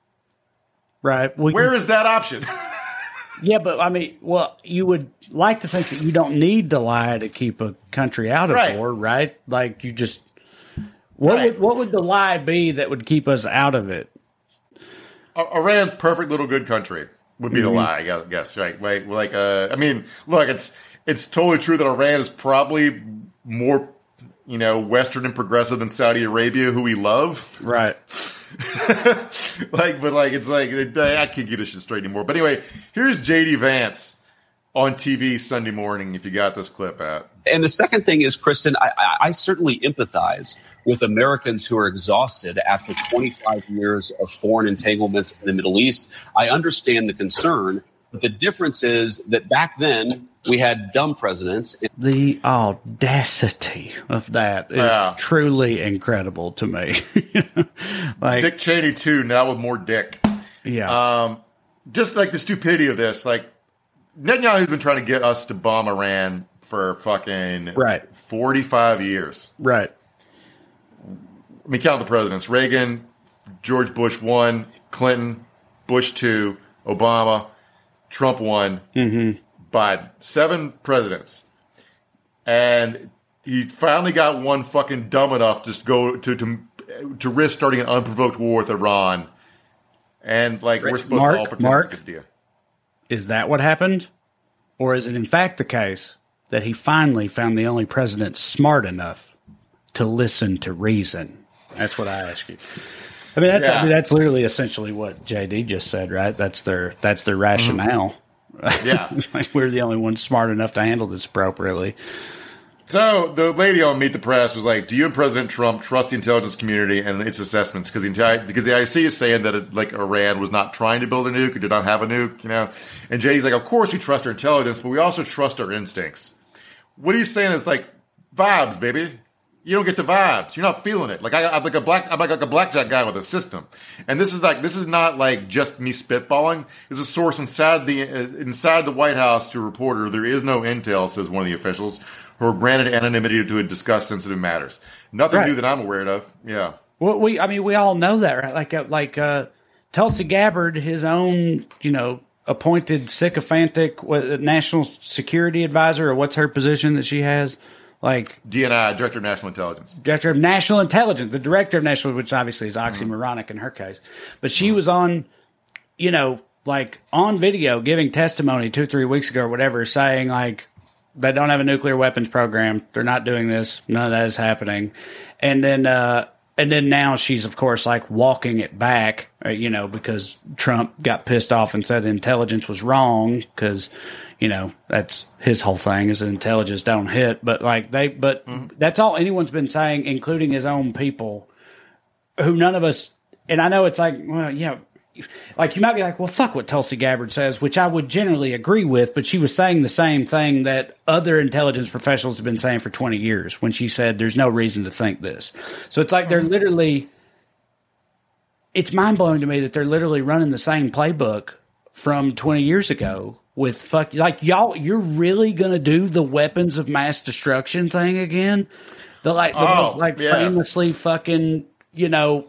S1: Right. Well,
S2: Where is that option?
S1: Yeah, but I mean, well, you would like to think that you don't need to lie to keep a country out of
S2: right.
S1: war, right? Like you just, what
S2: right.
S1: would, what would the lie be that would keep us out of it?
S2: Iran's perfect little good country. Would be the
S1: mm-hmm.
S2: lie, I guess, right? Right? Like, uh, I mean, look, it's it's totally true that Iran is probably more, you know, Western and progressive than Saudi Arabia, who we love,
S1: right?
S2: Like, but like, it's like I can't get this shit straight anymore. But anyway, here's J D Vance on T V Sunday morning. If you got this clip at.
S3: And the second thing is, Kristen, I, I certainly empathize with Americans who are exhausted after twenty-five years of foreign entanglements in the Middle East. I understand the concern, but the difference is that back then we had dumb presidents.
S1: The audacity of that is
S2: yeah.
S1: truly incredible to me. Like
S2: Dick Cheney too, now with more dick.
S1: Yeah.
S2: Um, just like the stupidity of this, like Netanyahu's been trying to get us to bomb Iran for fucking
S1: right.
S2: forty-five years.
S1: Right.
S2: I mean, count the presidents. Reagan, George Bush one, Clinton, Bush two, Obama, Trump one,
S1: mm-hmm.
S2: Biden. Seven presidents. And he finally got one fucking dumb enough to just go to, to, to risk starting an unprovoked war with Iran. And, like, we're supposed
S1: Mark,
S2: to all pretend
S1: Mark,
S2: it's a good deal.
S1: Is that what happened? Or is it in fact the case that he finally found the only president smart enough to listen to reason? That's what I ask you. I mean, that's,
S2: yeah.
S1: I mean, that's literally essentially what J D just said, right? That's their that's their rationale.
S2: Mm-hmm. Yeah.
S1: Like we're the only ones smart enough to handle this appropriately.
S2: So the lady on Meet the Press was like, "Do you and President Trump trust the intelligence community and its assessments?" Because the entire, because the I C is saying that it, like Iran was not trying to build a nuke, it did not have a nuke, you know. And J D's like, "Of course we trust our intelligence, but we also trust our instincts." What he's saying is like vibes, baby. You don't get the vibes. You're not feeling it. Like I, I'm like a black, I'm like a blackjack guy with a system. And this is like, this is not like just me spitballing. There's a source inside the uh, inside the White House to a reporter. There is no intel, says one of the officials, who are granted anonymity to discuss sensitive matters. Nothing
S1: right.
S2: new that I'm aware of. Yeah.
S1: Well, we, I mean, we all know that, right? Like, uh, like, uh, Tulsi Gabbard, his own, you know, appointed sycophantic what, national security advisor, or what's her position that she has? Like
S2: D N I, Director of National Intelligence.
S1: Director of National Intelligence, the Director of National, which obviously is oxymoronic mm-hmm. in her case. But she mm-hmm. was on, you know, like on video giving testimony two, three weeks ago or whatever, saying like they don't have a nuclear weapons program. They're not doing this. None of that is happening. And then, uh, And then now she's, of course, like walking it back, you know, because Trump got pissed off and said intelligence was wrong because, you know, that's his whole thing is that intelligence don't hit. But like they, but mm-hmm. that's all anyone's been saying, including his own people, who none of us. And I know it's like, well, yeah, like you might be like, well, fuck what Tulsi Gabbard says, which I would generally agree with. But she was saying the same thing that other intelligence professionals have been saying for twenty years when she said there's no reason to think this. So it's like they're literally, it's mind blowing to me that they're literally running the same playbook from twenty years ago with fuck, like y'all, you're really going to do the weapons of mass destruction thing again? The like, the,
S2: oh,
S1: like
S2: yeah.
S1: famously fucking, you know,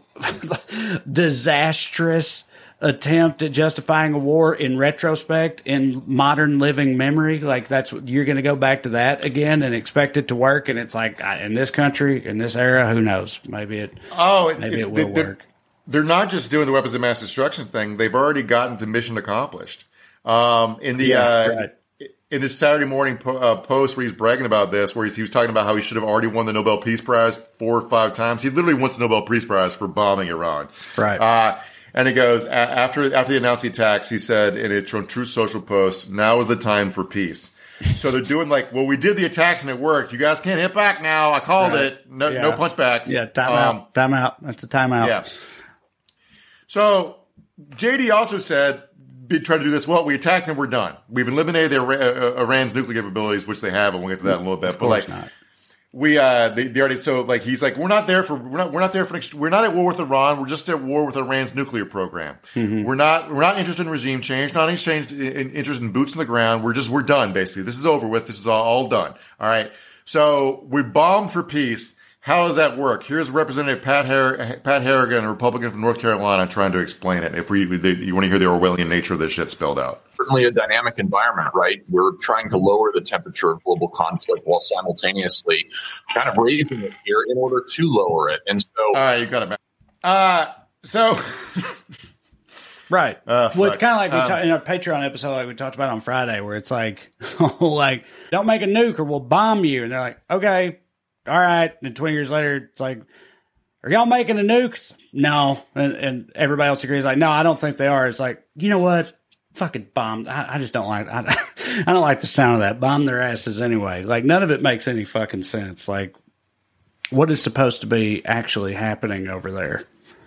S1: disastrous attempt at justifying a war in retrospect in modern living memory. Like that's what you're going to go back to that again and expect it to work. And it's like in this country, in this era, who knows? Maybe it,
S2: oh,
S1: maybe
S2: it's,
S1: it will
S2: they're,
S1: work.
S2: They're not just doing the weapons of mass destruction thing. They've already gotten to mission accomplished. Um, in the,
S1: yeah,
S2: uh,
S1: right.
S2: in this Saturday morning po- uh, post where he's bragging about this, where he's, he was talking about how he should have already won the Nobel Peace Prize four or five times. He literally wants the Nobel Peace Prize for bombing Iran.
S1: Right.
S2: Uh, And he goes, after after they announced the attacks, he said in a Truth Social post, now is the time for peace. So they're doing like, well, we did the attacks and it worked. You guys can't hit back now. I called
S1: right.
S2: it. No,
S1: yeah.
S2: no punchbacks.
S1: Yeah, time
S2: um,
S1: out. Time out. That's a timeout.
S2: Yeah. So J D also said, try to do this. Well, we attacked and we're done. We've eliminated their, uh, Iran's nuclear capabilities, which they have, and we'll get to that in a little bit.
S1: Of
S2: but like,
S1: not.
S2: We uh they, they already so like he's like we're not there for we're not we're not there for we're not at war with Iran, we're just at war with Iran's nuclear program. Mm-hmm. We're not we're not interested in regime change, not exchange in, interested in boots on the ground. We're just we're done basically. This is over with. This is all, all done. All right. So we bombed for peace. How does that work? Here's Representative Pat Har- Pat Harrigan, a Republican from North Carolina, trying to explain it. If we they, you want to hear the Orwellian nature of this shit spelled out.
S4: Certainly a dynamic environment, right? We're trying to lower the temperature of global conflict while simultaneously kind of raising it here in order to lower it. And so,
S2: all right, you got it. Uh, so,
S1: right.
S2: Uh,
S1: well, it's kind of like we
S2: um,
S1: ta- in our Patreon episode, like we talked about on Friday, where it's like, like, don't make a nuke or we'll bomb you. And they're like, okay, all right. And twenty years later, it's like, are y'all making a nuke? No. And, and everybody else agrees, like, no, I don't think they are. It's like, you know what? Fucking bomb. I, I just don't like, I, I don't like the sound of that. Bomb their asses anyway. Like, none of it makes any fucking sense. Like, what is supposed to be actually happening over there?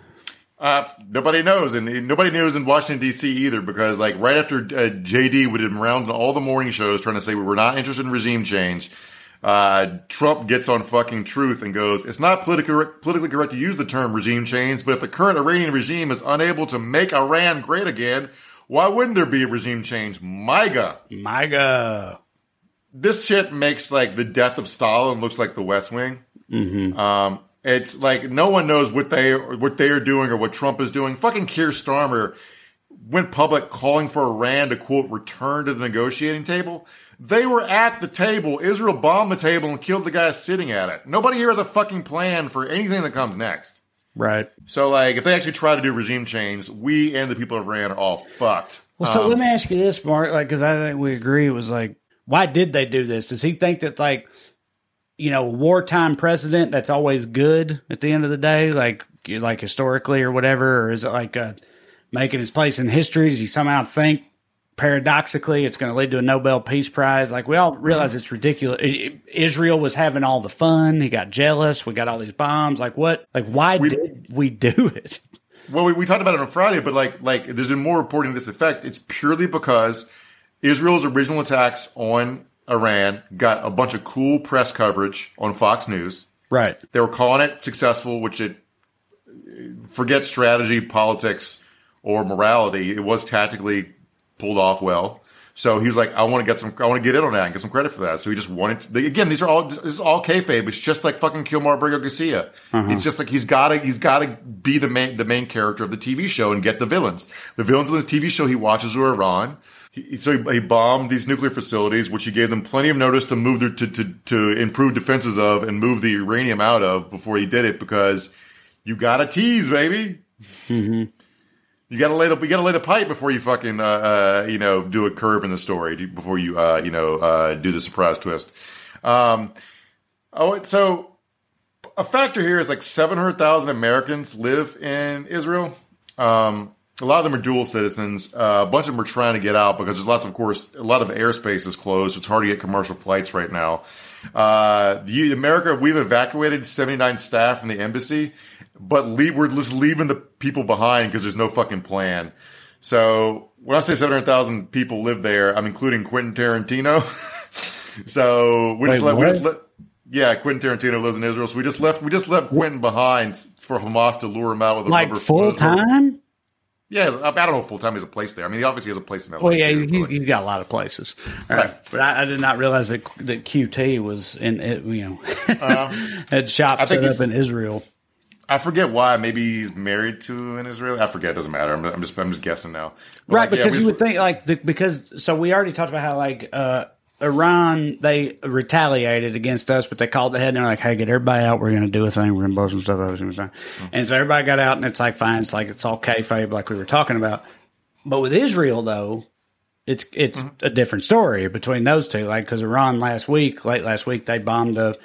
S2: Uh, nobody knows, and nobody knows in Washington, D C either, because like right after uh, J D would have been around all the morning shows trying to say we were not interested in regime change, uh, Trump gets on fucking Truth and goes, it's not politically politically correct to use the term regime change, but if the current Iranian regime is unable to make Iran great again, why wouldn't there be a regime change? MIGA.
S1: MIGA.
S2: This shit makes like the death of Stalin looks like the West Wing.
S1: Mm-hmm.
S2: Um, it's like no one knows what they what they are doing or what Trump is doing. Fucking Keir Starmer went public calling for Iran to, quote, return to the negotiating table. They were at the table. Israel bombed the table and killed the guy sitting at it. Nobody here has a fucking plan for anything that comes next.
S1: Right.
S2: So, like, if they actually try to do regime change, we and the people of Iran are all fucked.
S1: Well, so
S2: um,
S1: let me ask you this, Mark, like, because I think we agree. It was like, why did they do this? Does he think that, like, you know, wartime president, that's always good at the end of the day, like, like historically or whatever? Or is it like uh, making his place in history? Does he somehow think, paradoxically, it's going to lead to a Nobel Peace Prize? Like, we all realize it's ridiculous. Israel was having all the fun. He got jealous. We got all these bombs. Like, what? Like, why we, did we do it?
S2: Well, we, we talked about it on Friday, but like, like there's been more reporting to this effect. It's purely because Israel's original attacks on Iran got a bunch of cool press coverage on Fox News.
S1: Right.
S2: They were calling it successful, which it forget strategy, politics, or morality. It was tactically pulled off well. So he was like, I want to get some, I want to get in on that and get some credit for that. So he just wanted to, again, these are all, this is all kayfabe. It's just like fucking Kilmar Brigo Garcia. Uh-huh. It's just like, he's gotta, he's gotta be the main, the main character of the T V show and get the villains. The villains of this T V show he watches are Iran. He, so he, he bombed these nuclear facilities, which he gave them plenty of notice to move their, to, to, to improve defenses of and move the uranium out of before he did it, because you gotta tease, baby.
S1: Mm-hmm.
S2: You gotta lay the you gotta lay the pipe before you fucking uh, uh, you know do a curve in the story before you uh, you know uh, do the surprise twist. Um, oh, so a factor here is like seven hundred thousand Americans live in Israel. Um, a lot of them are dual citizens. Uh, a bunch of them are trying to get out because there's lots of, of course, a lot of airspace is closed. So it's hard to get commercial flights right now. Uh, the America, we've evacuated seventy-nine staff from the embassy, but leave, we're just leaving the people behind because there's no fucking plan. So when I say seven hundred thousand people live there, I'm including Quentin Tarantino. so we
S1: Wait,
S2: just let, we
S1: what?
S2: just let, yeah, Quentin Tarantino lives in Israel. So we just left, we just left Quentin behind for Hamas to lure him out with a
S1: Like
S2: rubber
S1: full time?
S2: Yeah, I don't know if full time has a place there. I mean, he obviously has a place in that.
S1: Well, yeah, he's, he's got a lot of places. All right.
S2: Right.
S1: But I, I did not realize that that Q T was in, it, you know,
S2: Uh,
S1: had shop
S2: I think
S1: set up
S2: he's-
S1: in Israel.
S2: I forget why. Maybe he's married to an Israeli. I forget. It doesn't matter. I'm, I'm just I'm just guessing now. But
S1: Right,
S2: like, yeah,
S1: because
S2: we
S1: you
S2: just-
S1: would think like the, because so we already talked about how like uh, Iran, they retaliated against us, but they called ahead and they're like, "Hey, get everybody out. We're going to do a thing. We're going to blow some stuff up." Mm-hmm. And so everybody got out, and it's like fine. It's like it's all kayfabe, like we were talking about. But with Israel, though, it's it's mm-hmm. a different story between those two. Like because Iran last week, late last week, they bombed a.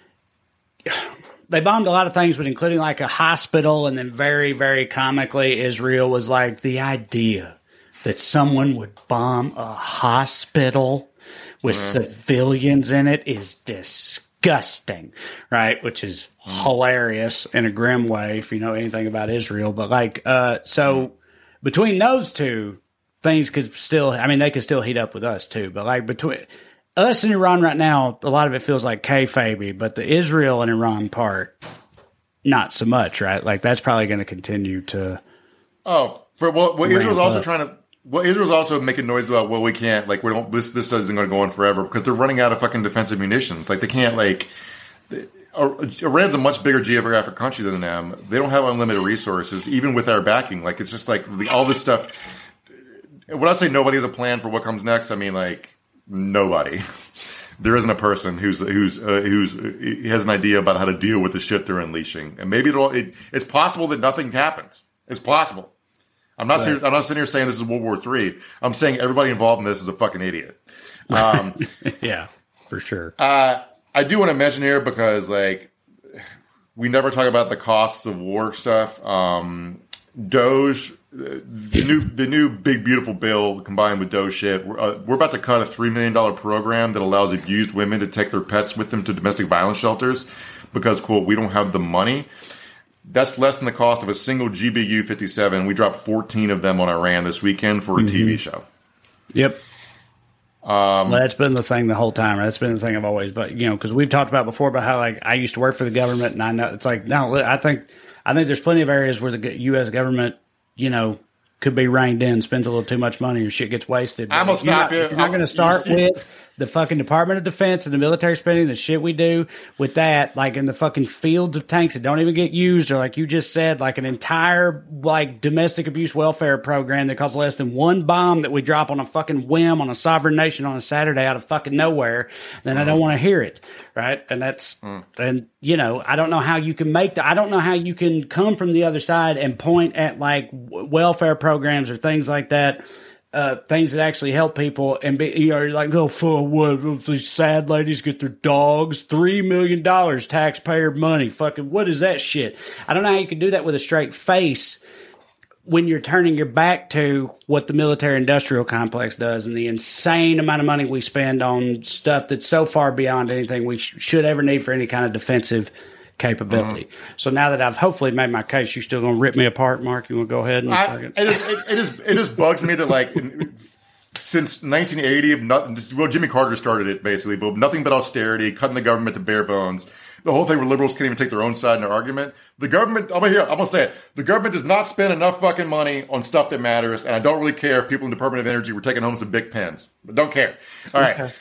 S1: They bombed a lot of things, but including like a hospital, and then very, very comically, Israel was like the idea that someone would bomb a hospital with mm. civilians in it is disgusting, right? Which is mm. hilarious in a grim way if you know anything about Israel. But like, uh, so mm. between those two, things could still, I mean, they could still heat up with us too. But like between us and Iran right now, a lot of it feels like kayfabe, but the Israel and Iran part, not so much, right? Like that's probably going to continue to.
S2: Oh, for well, well Israel's also
S1: up.
S2: trying to. Well, Israel's also making noise about, well, we can't, like, we don't. This this isn't going to go on forever because they're running out of fucking defensive munitions. Like, they can't, like. They, Iran's a much bigger geographic country than them. They don't have unlimited resources, even with our backing. Like, it's just like the, all this stuff. When I say nobody has a plan for what comes next, I mean like. Nobody. There isn't a person who's who's uh, who's uh, has an idea about how to deal with the shit they're unleashing, and maybe it'll. It, it's possible that nothing happens. It's possible. I'm not.
S1: Right.
S2: Serious, I'm not sitting here saying this is World War Three. I'm saying everybody involved in this is a fucking idiot. Um,
S1: yeah, for sure.
S2: Uh, I do want to mention here because like we never talk about the costs of war stuff. Um, Doge. The new, the new big beautiful bill combined with Doge shit. We're, uh, we're about to cut a three million dollar program that allows abused women to take their pets with them to domestic violence shelters because quote we don't have the money. That's less than the cost of a single G B U fifty-seven. We dropped fourteen of them on Iran this weekend for a mm-hmm. T V show.
S1: Yep. Um, well, that's been the thing the whole time. Right? That's been the thing I've always, but you know, because we've talked about before about how like I used to work for the government, and I know it's like no, I think I think there's plenty of areas where the U S government. You know, could be reined in, spends a little too much money, or shit gets wasted.
S2: I'm gonna stop you.
S1: If you're not going to start with the fucking Department of Defense and the military spending, the shit we do with that, like in the fucking fields of tanks that don't even get used, or like you just said, like an entire like domestic abuse welfare program that costs less than one bomb that we drop on a fucking whim on a sovereign nation on a Saturday out of fucking nowhere, then mm. I don't want to hear it, right? And that's mm. and you know, I don't know how you can make the, I don't know how you can come from the other side and point at like w- welfare programs or things like that. Uh, things that actually help people and be, you know, like, oh, for what? These sad ladies get their dogs, three million dollars taxpayer money. Fucking, what is that shit? I don't know how you can do that with a straight face when you're turning your back to what the military industrial complex does and the insane amount of money we spend on stuff that's so far beyond anything we sh- should ever need for any kind of defensive capability. Mm-hmm. So now that I've hopefully made my case, you're still going to rip me apart, Mark? You want to go ahead and
S2: I, it, just, it, it just it just bugs me that like in, since nineteen eighty, nothing. Well, Jimmy Carter started it basically, but nothing but austerity, cutting the government to bare bones. the whole thing where liberals can't even take their own side in their argument. The government, I'm gonna, I'm gonna say it, the government does not spend enough fucking money on stuff that matters, and I don't really care if people in the Department of Energy were taking home some big pens. But don't care. All right. Okay.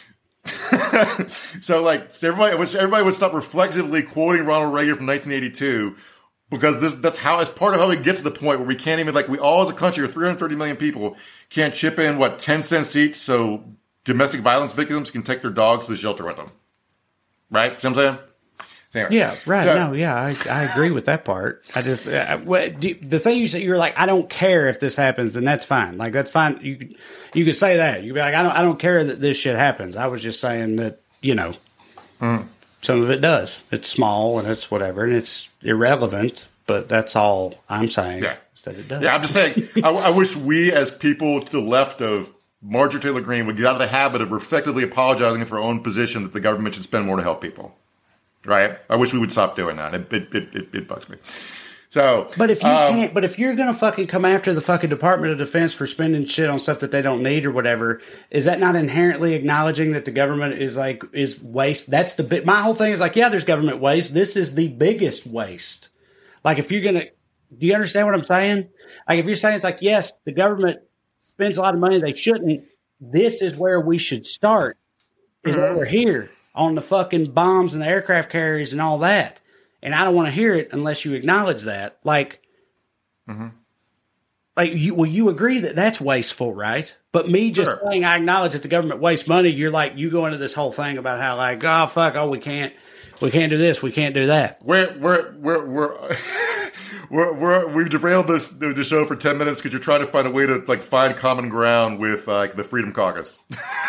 S2: So, like, so everybody, I wish everybody would stop reflexively quoting Ronald Reagan from nineteen eighty-two, because this, that's how, it's part of how we get to the point where we can't even, like, we all as a country of three hundred thirty million people can't chip in, what, ten cents each so domestic violence victims can take their dogs to the shelter with them. Right? See what I'm saying? So anyway.
S1: Yeah, right. So, no, yeah, I, I agree with that part. I just, I, what, do, the thing you said, you're like, I don't care if this happens, then that's fine. Like, that's fine. You, you could say that. You'd be like, I don't, I don't care that this shit happens. I was just saying that, you know, mm. some of it does. It's small and it's whatever, and it's irrelevant, but that's all I'm saying.
S2: Yeah.
S1: Is that it does.
S2: Yeah, I'm just saying, I, I wish we as people to the left of Marjorie Taylor Greene would get out of the habit of effectively apologizing for our own position that the government should spend more to help people. Right? I wish we would stop doing that. It it it, it bugs me. So,
S1: but if you
S2: um,
S1: can't, but if you're gonna fucking come after the fucking Department of Defense for spending shit on stuff that they don't need or whatever, is that not inherently acknowledging that the government is like is waste? That's the bit. My whole thing is like, yeah, there's government waste. This is the biggest waste. Like, if you're gonna, do you understand what I'm saying? Like, if you're saying it's like, yes, the government spends a lot of money they shouldn't. This is where we should start. Is mm-hmm. over here on the fucking bombs and the aircraft carriers and all that. And I don't want to hear it unless you acknowledge that. Like, mm-hmm. like you, well, you agree that that's wasteful, right? But me just sure. saying I acknowledge that the government wastes money, you're like, you go into this whole thing about how like, oh, fuck, oh, we can't, we can't do this, we can't do that.
S2: We're, we're, we're, we're, we're, we're we've derailed this the show for ten minutes because you're trying to find a way to like find common ground with uh, like the Freedom Caucus.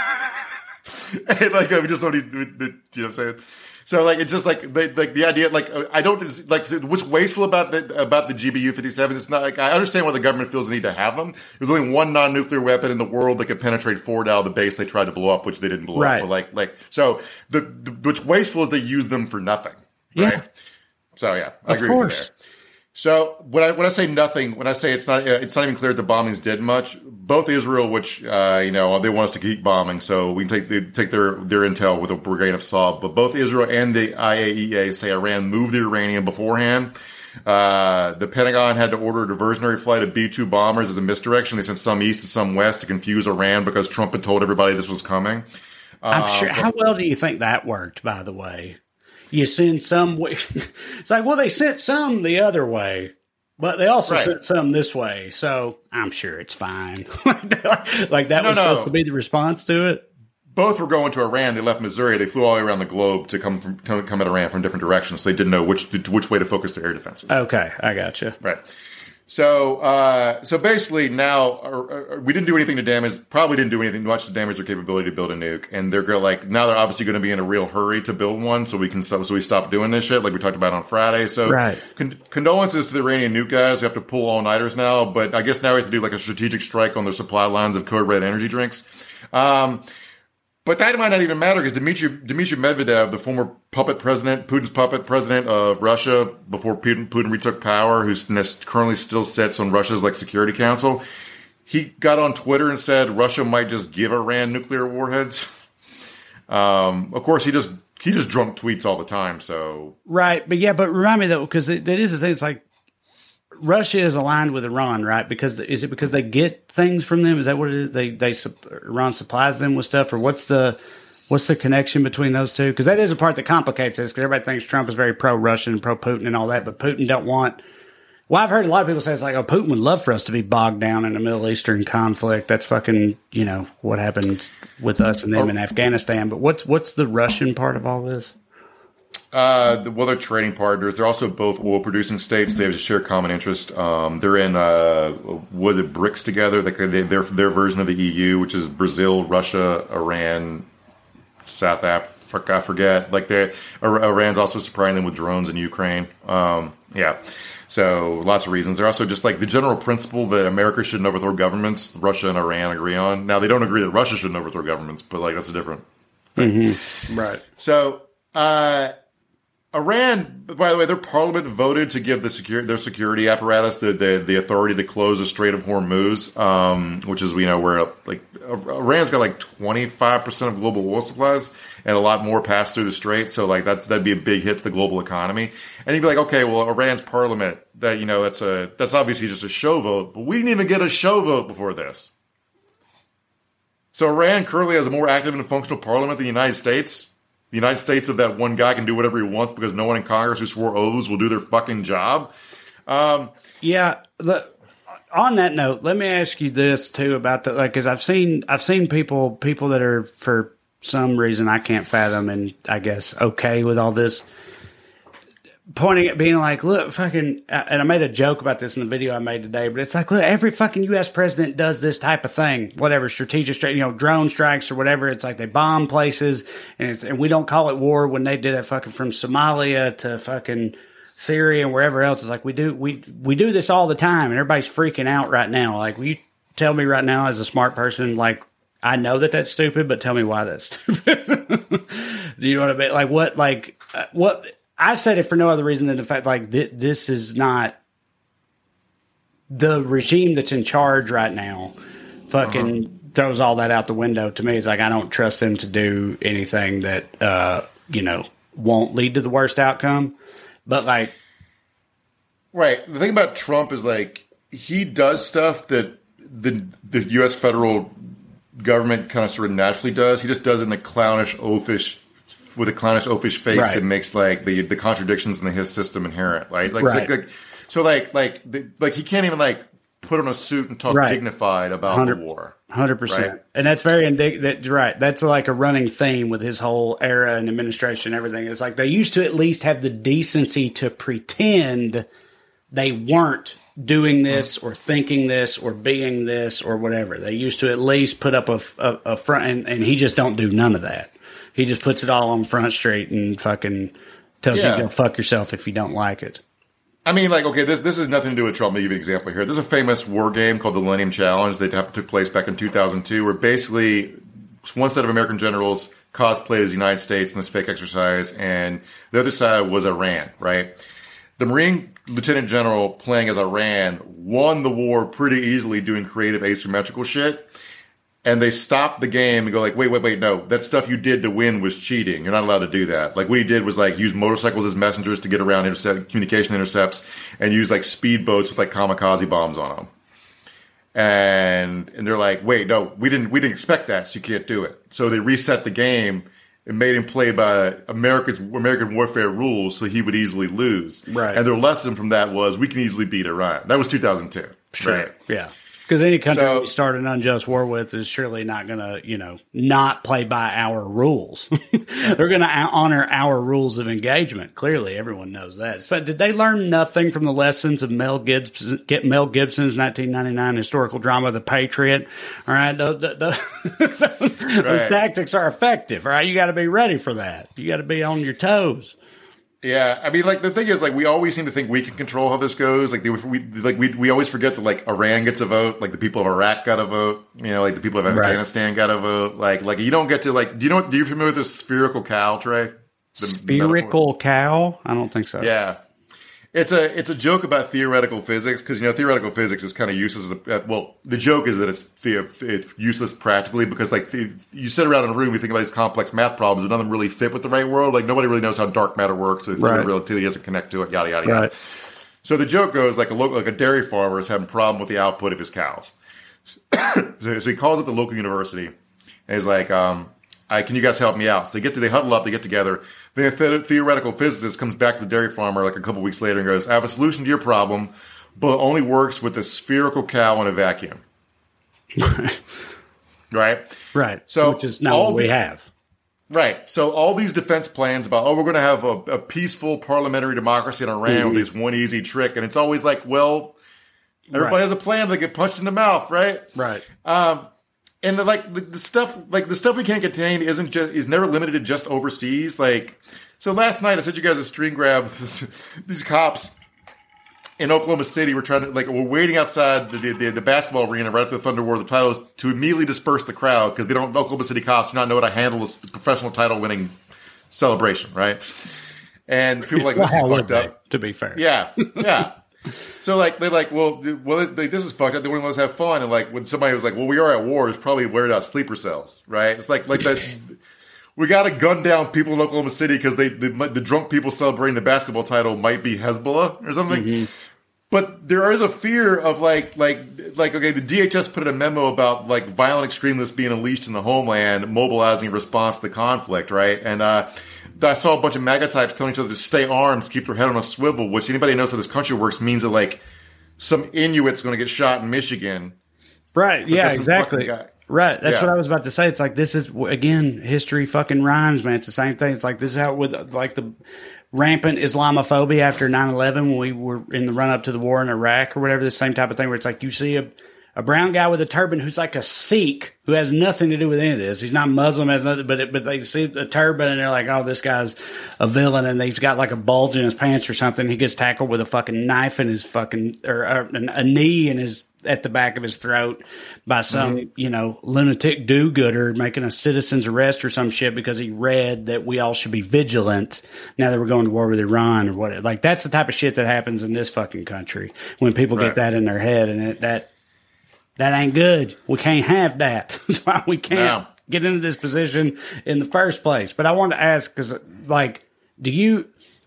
S2: And like, we just don't need, you know what I'm saying? So like, it's just like, they, like the idea, like, I don't, like, what's wasteful about the, about the G B U fifty-seven, it's not like, I understand why the government feels the need to have them. There's only one non-nuclear weapon in the world that could penetrate forward out of the base they tried to blow up, which they didn't blow
S1: right.
S2: up. But like, like, so the, the, what's wasteful is they use them for nothing. Right?
S1: Yeah.
S2: So yeah, I
S1: of
S2: agree
S1: course.
S2: with you there. So when I when I say nothing, when I say it's not it's not even clear that the bombings did much. Both Israel, which uh, you know they want us to keep bombing, so we can take take their their intel with a grain of salt. But both Israel and the I A E A say Iran moved the uranium beforehand. Uh, the Pentagon had to order a diversionary flight of B two bombers as a misdirection. They sent some east and some west to confuse Iran because Trump had told everybody this was coming.
S1: I'm
S2: uh,
S1: sure. How well do you think that worked? By the way. You send some way. It's like, well, they sent some the other way, but they also right. sent some this way. So I'm sure it's fine. Like that
S2: no,
S1: was
S2: no.
S1: supposed to be the response to it.
S2: Both were going to Iran. They left Missouri. They flew all the way around the globe to come from come, come at Iran from different directions. So they didn't know which which way to focus their air defenses.
S1: Okay, I got you.
S2: Right. So, uh, so basically now uh, uh, we didn't do anything to damage, probably didn't do anything much to damage their capability to build a nuke. And they're going like, now they're obviously going to be in a real hurry to build one so we can stop, so we stop doing this shit like we talked about on Friday. So
S1: right.
S2: con- condolences to the Iranian nuke guys who have to pull all-nighters now, but I guess now we have to do like a strategic strike on their supply lines of code red energy drinks. Um, But that might not even matter because Dmitry, Dmitry Medvedev, the former puppet president, Putin's puppet president of Russia before Putin, Putin retook power, who's currently still sits on Russia's like Security Council, he got on Twitter and said Russia might just give Iran nuclear warheads. Um, of course, he just he just drunk tweets all the time. So
S1: right, but yeah, but remind me though, because that is the thing. It's like Russia is aligned with Iran, right? Because is it because they get things from them? Is that what it is? They they Iran supplies them with stuff, or what's the what's the connection between those two? Because that is a part that complicates this. Because everybody thinks Trump is very pro-Russian and pro-Putin and all that, but Putin don't want. Well, I've heard a lot of people say it's like, oh, Putin would love for us to be bogged down in a Middle Eastern conflict. That's fucking, you know, what happened with us and them in Afghanistan. But what's what's the Russian part of all this?
S2: Uh, well, they're trading partners. They're also both oil-producing states. They have a shared common interest. Um, they're in uh, what are the BRICS together? Like they, their their version of the E U, which is Brazil, Russia, Iran, South Africa. I forget. Like they, Iran's also supplying them with drones in Ukraine. Um, yeah. So lots of reasons. They're also just like the general principle that America shouldn't overthrow governments. Russia and Iran agree on. Now they don't agree that Russia shouldn't overthrow governments, but like that's a different thing.
S1: Mm-hmm. Right.
S2: So. Uh, Iran, by the way, their parliament voted to give the secure, their security apparatus the, the the authority to close the Strait of Hormuz, um, which is, you know, where like Iran's got like twenty-five percent of global oil supplies, and a lot more pass through the strait. So like that's that'd be a big hit to the global economy. And you'd be like, okay, well, Iran's parliament, that, you know, that's a that's obviously just a show vote, but we didn't even get a show vote before this. So Iran currently has a more active and functional parliament than the United States. The United States of that one guy can do whatever he wants because no one in Congress who swore oaths will do their fucking job. Um,
S1: yeah. Look, on that note, let me ask you this too about the, like, cause I've seen, I've seen people, people that are for some reason I can't fathom and I guess okay with all this, pointing at being like, look, fucking, and I made a joke about this in the video I made today, but it's like, look, every fucking U S president does this type of thing, whatever, strategic, you know, drone strikes or whatever. It's like they bomb places, and, it's, and we don't call it war when they do that fucking from Somalia to fucking Syria and wherever else. It's like we do, we, we do this all the time, and everybody's freaking out right now. Like, will you tell me right now as a smart person, like, I know that that's stupid, but tell me why that's stupid. Do you know what I mean? Like, what, like, uh, what, I said it for no other reason than the fact, like, th- this is not the regime that's in charge right now. Fucking uh-huh. throws all that out the window to me. It's like, I don't trust him to do anything that, uh, you know, won't lead to the worst outcome. But, like,
S2: right. The thing about Trump is, like, he does stuff that the the U S federal government kind of sort of naturally does. He just does it in a clownish, oafish with a clownish, oafish face right. that makes like the the contradictions in the, his system inherent, right? Like, right. like, like so, like, like, the, like he can't even like put on a suit and talk right. dignified about the war.
S1: Hundred percent, right? And that's very indig- that right. That's like a running theme with his whole era and administration. And everything. It's like they used to at least have the decency to pretend they weren't doing this or thinking this or being this or whatever. They used to at least put up a, a, a front, and, and he just don't do none of that. He just puts it all on Front Street and fucking tells yeah. you to go fuck yourself if you don't like it.
S2: I mean, like, okay, this this has nothing to do with Trump. I'll give you an example here. There's a famous war game called the Millennium Challenge that took place back in two thousand two, where basically one set of American generals cosplayed as the United States in this fake exercise, and the other side was Iran, right? The Marine Lieutenant General playing as Iran won the war pretty easily doing creative asymmetrical shit. And they stopped the game and go like, wait, wait, wait, no, that stuff you did to win was cheating. You're not allowed to do that. Like what he did was like use motorcycles as messengers to get around intercept, communication intercepts and use like speedboats with like kamikaze bombs on them. And and they're like, wait, no, we didn't we didn't expect that, so you can't do it. So they reset the game and made him play by America's American warfare rules so he would easily lose.
S1: Right.
S2: And their lesson from that was we can easily beat Iran. That was two thousand two.
S1: Sure.
S2: Right.
S1: Yeah. Because any country
S2: so,
S1: we start an unjust war with is surely not going to, you know, not play by our rules. They're going to honor our rules of engagement. Clearly, everyone knows that. But did they learn nothing from the lessons of Mel Gibson, get Mel Gibson's nineteen ninety-nine historical drama, The Patriot? All right, those, those, those
S2: right.
S1: tactics are effective. All right, you got to be ready for that. You got to be on your toes.
S2: Yeah, I mean, like the thing is, like we always seem to think we can control how this goes. Like, they, we like we we always forget that like Iran gets a vote, like the people of Iraq got a vote. You know, like the people of Afghanistan right. got a vote. Like, like you don't get to like. Do you know? Do you familiar with the spherical cow, Trey? The
S1: spherical cow? I don't think so.
S2: Yeah, it's a it's a joke about theoretical physics because you know theoretical physics is kind of useless. As a, well, the joke is that it's, it's useless practically because like the, you sit around in a room, you think about these complex math problems, but none of them really fit with the right world. Like nobody really knows how dark matter works. So the theory
S1: right.
S2: of relativity doesn't connect to it. Yada yada yada.
S1: Right.
S2: So the joke goes like a local, like a dairy farmer is having a problem with the output of his cows. so, so he calls up the local university and he's like, um, I, "Can you guys help me out?" So they get to they huddle up, they get together. The theoretical physicist comes back to the dairy farmer like a couple weeks later and goes, "I have a solution to your problem, but it only works with a spherical cow in a vacuum." right?
S1: Right.
S2: So
S1: which is not what we
S2: the,
S1: have.
S2: Right. So all these defense plans about, oh, we're going to have a, a peaceful parliamentary democracy in Iran mm-hmm. with this one easy trick. And it's always like, well, everybody right. has a plan to get punched in the mouth, right?
S1: Right.
S2: Um, And the, like the, the stuff, like the stuff we can't contain, isn't just is never limited to just overseas. Like, so last night I sent you guys a screen grab. These cops in Oklahoma City were trying to like we're waiting outside the the, the basketball arena right after the Thunder wore the title to immediately disperse the crowd because they don't. Oklahoma City cops do not know how to handle a professional title winning celebration, right? And people are like, this
S1: Well,
S2: is fucked up.
S1: They, to be fair.
S2: Yeah, yeah. So like they're like, well, well, they, this is fucked up. They want to let us have fun. And like when somebody was like, well, we are at war, it's probably worried about sleeper cells, right? It's like like that. We got to gun down people in Oklahoma City because they the, the drunk people celebrating the basketball title might be Hezbollah or something. Mm-hmm. But there is a fear of like like like okay, the D H S put in a memo about like violent extremists being unleashed in the homeland, mobilizing in response to the conflict, right? And uh, I saw a bunch of MAGA types telling each other to stay armed, keep their head on a swivel, which anybody who knows how this country works means that, like, some Inuit's going to get shot in Michigan.
S1: Right, yeah, exactly. Right, that's
S2: yeah.
S1: what I was about to say. It's like, this is, again, history fucking rhymes, man. It's the same thing. It's like, this is how, with, like, the rampant Islamophobia after nine eleven when we were in the run-up to the war in Iraq or whatever, the same type of thing where it's like, you see a... A brown guy with a turban who's like a Sikh who has nothing to do with any of this. He's not Muslim, has nothing, but it, but they see a turban and they're like, oh, this guy's a villain, and he's got like a bulge in his pants or something. He gets tackled with a fucking knife in his fucking or, or a knee in his at the back of his throat by some mm-hmm. you know lunatic do-gooder making a citizen's arrest or some shit because he read that we all should be vigilant now that we're going to war with Iran or whatever. Like that's the type of shit that happens in this fucking country when people right. get that in their head, and it, that. That ain't good. We can't have that. That's why we can't no. get into this position in the first place. But I wanted to ask, because, like, do you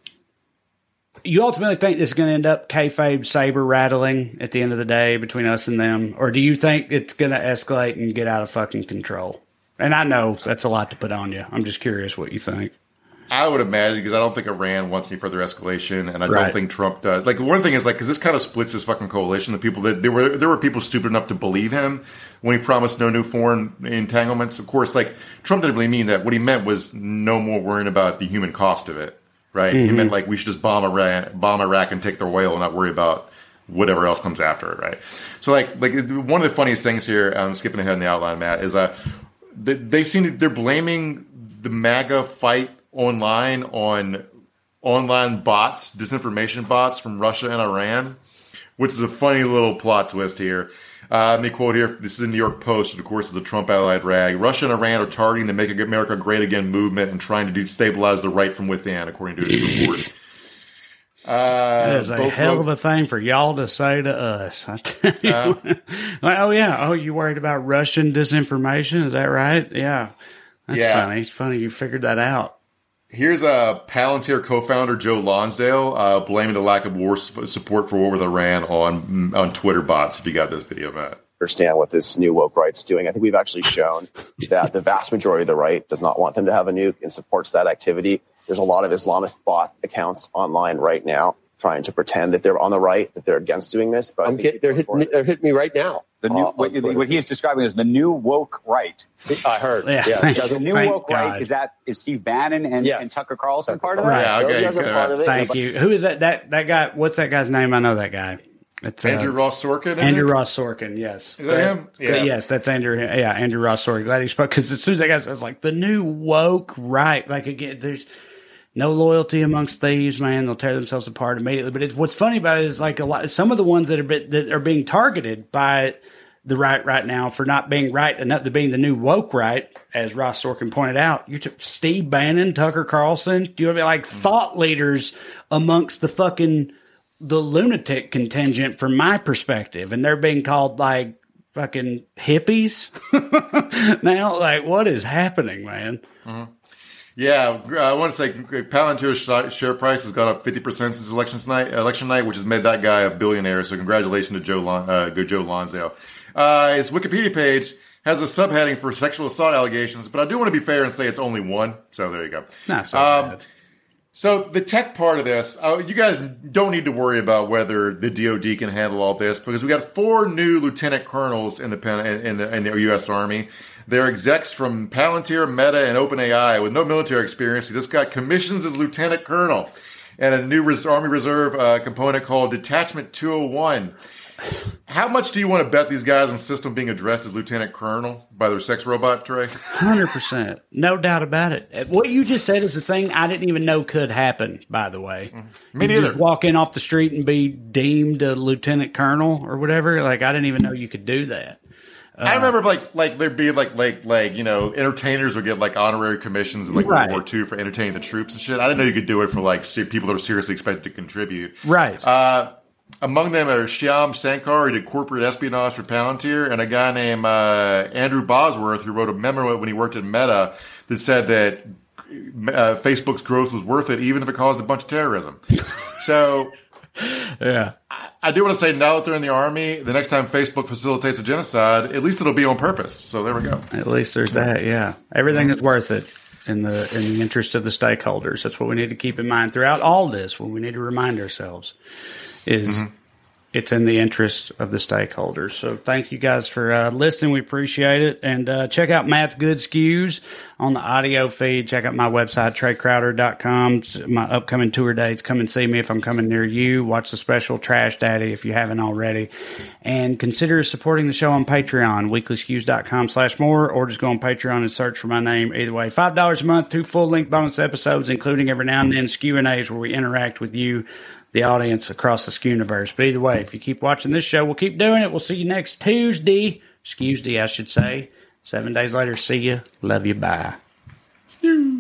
S1: you ultimately think this is going to end up kayfabe saber rattling at the end of the day between us and them? Or do you think it's going to escalate and get out of fucking control? And I know that's a lot to put on you. I'm just curious what you think.
S2: I would imagine, because I don't think Iran wants any further escalation, and I
S1: right.
S2: don't think Trump does. Like, one thing is, like, because this kind of splits this fucking coalition. The people that there were there were people stupid enough to believe him when he promised no new foreign entanglements. Of course, like, Trump didn't really mean that. What he meant was no more worrying about the human cost of it, right? Mm-hmm. He meant, like, we should just bomb Iraq, bomb Iraq and take their oil and not worry about whatever else comes after it, right? So, like, like one of the funniest things here, I'm skipping ahead in the outline, Matt, is uh, they, they seem to, they're blaming the MAGA fight online on online bots, disinformation bots from Russia and Iran, which is a funny little plot twist here. Uh, let me quote here. This is in New York Post, which of course is a Trump-allied rag. Russia and Iran are targeting the Make America Great Again movement and trying to destabilize the right from within, according to a new report. Uh,
S1: that is a hell of a thing for y'all to say to us. I tell you. Uh, like, oh, yeah. Oh, you worried about Russian disinformation? Is that right? Yeah. That's
S2: yeah.
S1: funny. It's funny you figured that out.
S2: Here's a Palantir co-founder, Joe Lonsdale, uh, blaming the lack of war support for war with Iran on on Twitter bots. If you got this video, Matt.
S5: Understand what this new woke right's doing. I think we've actually shown that the vast majority of the right does not want them to have a nuke and supports that activity. There's a lot of Islamist bot accounts online right now trying to pretend that they're on the right, that they're against doing this. But
S6: I'm get, they're, hitting me, they're hitting me right now.
S7: The new, uh, what, what he is describing as the new woke right.
S6: I heard.
S1: Yeah.
S6: yeah.
S7: So the new
S1: Thank
S7: woke
S1: God.
S7: right, is that is Steve Bannon and,
S6: yeah.
S7: and Tucker Carlson
S6: Tucker
S7: part of that?
S1: Right.
S2: Yeah, okay.
S5: Those guys are part of it.
S1: Thank you. Who is that? That that guy? What's that guy's name? I know that guy. It's
S2: Andrew
S1: uh,
S2: Ross Sorkin.
S1: Andrew it? Ross Sorkin. Yes.
S2: Is that him?
S1: Yeah. Yes, that's Andrew. Yeah, Andrew Ross Sorkin. Glad he spoke, because as soon as that guy says like the new woke right, like again, there's no loyalty amongst thieves, man. They'll tear themselves apart immediately. But it's, what's funny about it is like a lot. Some of the ones that are bit, that are being targeted by the right right now for not being right enough to being the new woke right, as Ross Sorkin pointed out. You took Steve Bannon, Tucker Carlson. Do you know what I mean? Like thought leaders amongst the fucking the lunatic contingent, from my perspective, and they're being called like fucking hippies now. Like, what is happening, man?
S2: Mm-hmm. Yeah, I want to say Palantir's share price has gone up fifty percent since election night, election night, which has made that guy a billionaire. So congratulations to Joe, uh, Joe Lonsdale. Uh, his Wikipedia page has a subheading for sexual assault allegations, but I do want to be fair and say it's only one. So there you go.
S1: Not so
S2: um,
S1: bad.
S2: So the tech part of this, uh, you guys don't need to worry about whether the D O D can handle all this, because we got four new lieutenant colonels in the in the, in the U S Army. They're execs from Palantir, Meta, and OpenAI with no military experience. He just got commissions as lieutenant colonel, and a new res- Army Reserve uh, component called Detachment two oh one. How much do you want to bet these guys insist on being addressed as lieutenant colonel by their sex robot, Trey?
S1: one hundred percent. No doubt about it. What you just said is a thing I didn't even know could happen, by the way.
S2: Me
S1: you
S2: neither.
S1: just walk in off the street and be deemed a lieutenant colonel or whatever. Like, I didn't even know you could do that.
S2: I remember like like there'd be like like like you know entertainers would get like honorary commissions in like
S1: Right.
S2: World War Two for entertaining the troops and shit. I didn't know you could do it for like se- people that were seriously expected to contribute.
S1: Right.
S2: Uh, among them are Shyam Sankar, who did corporate espionage for Palantir, and a guy named uh, Andrew Bosworth, who wrote a memo when he worked at Meta that said that uh, Facebook's growth was worth it, even if it caused a bunch of terrorism. So.
S1: Yeah.
S2: I do want to say now that they're in the army, the next time Facebook facilitates a genocide, at least it'll be on purpose. So there we go.
S1: At least there's that. Yeah. Everything is worth it in the in the interest of the stakeholders. That's what we need to keep in mind throughout all this. What we need to remind ourselves is mm-hmm. it's in the interest of the stakeholders. So thank you guys for uh, listening. We appreciate it. And uh, check out Matt's Good Skews on the audio feed. Check out my website, trey crowder dot com. My upcoming tour dates. Come and see me if I'm coming near you. Watch the special Trash Daddy if you haven't already. And consider supporting the show on Patreon, weekly skews dot com slash more, or just go on Patreon and search for my name. Either way, five dollars a month, two full-length bonus episodes, including every now and then Skew and A's where we interact with you, the audience across the Skew-niverse. But either way, if you keep watching this show, we'll keep doing it. We'll see you next Tuesday. Skews Day, I should say. Seven days later, see you. Love you. Bye.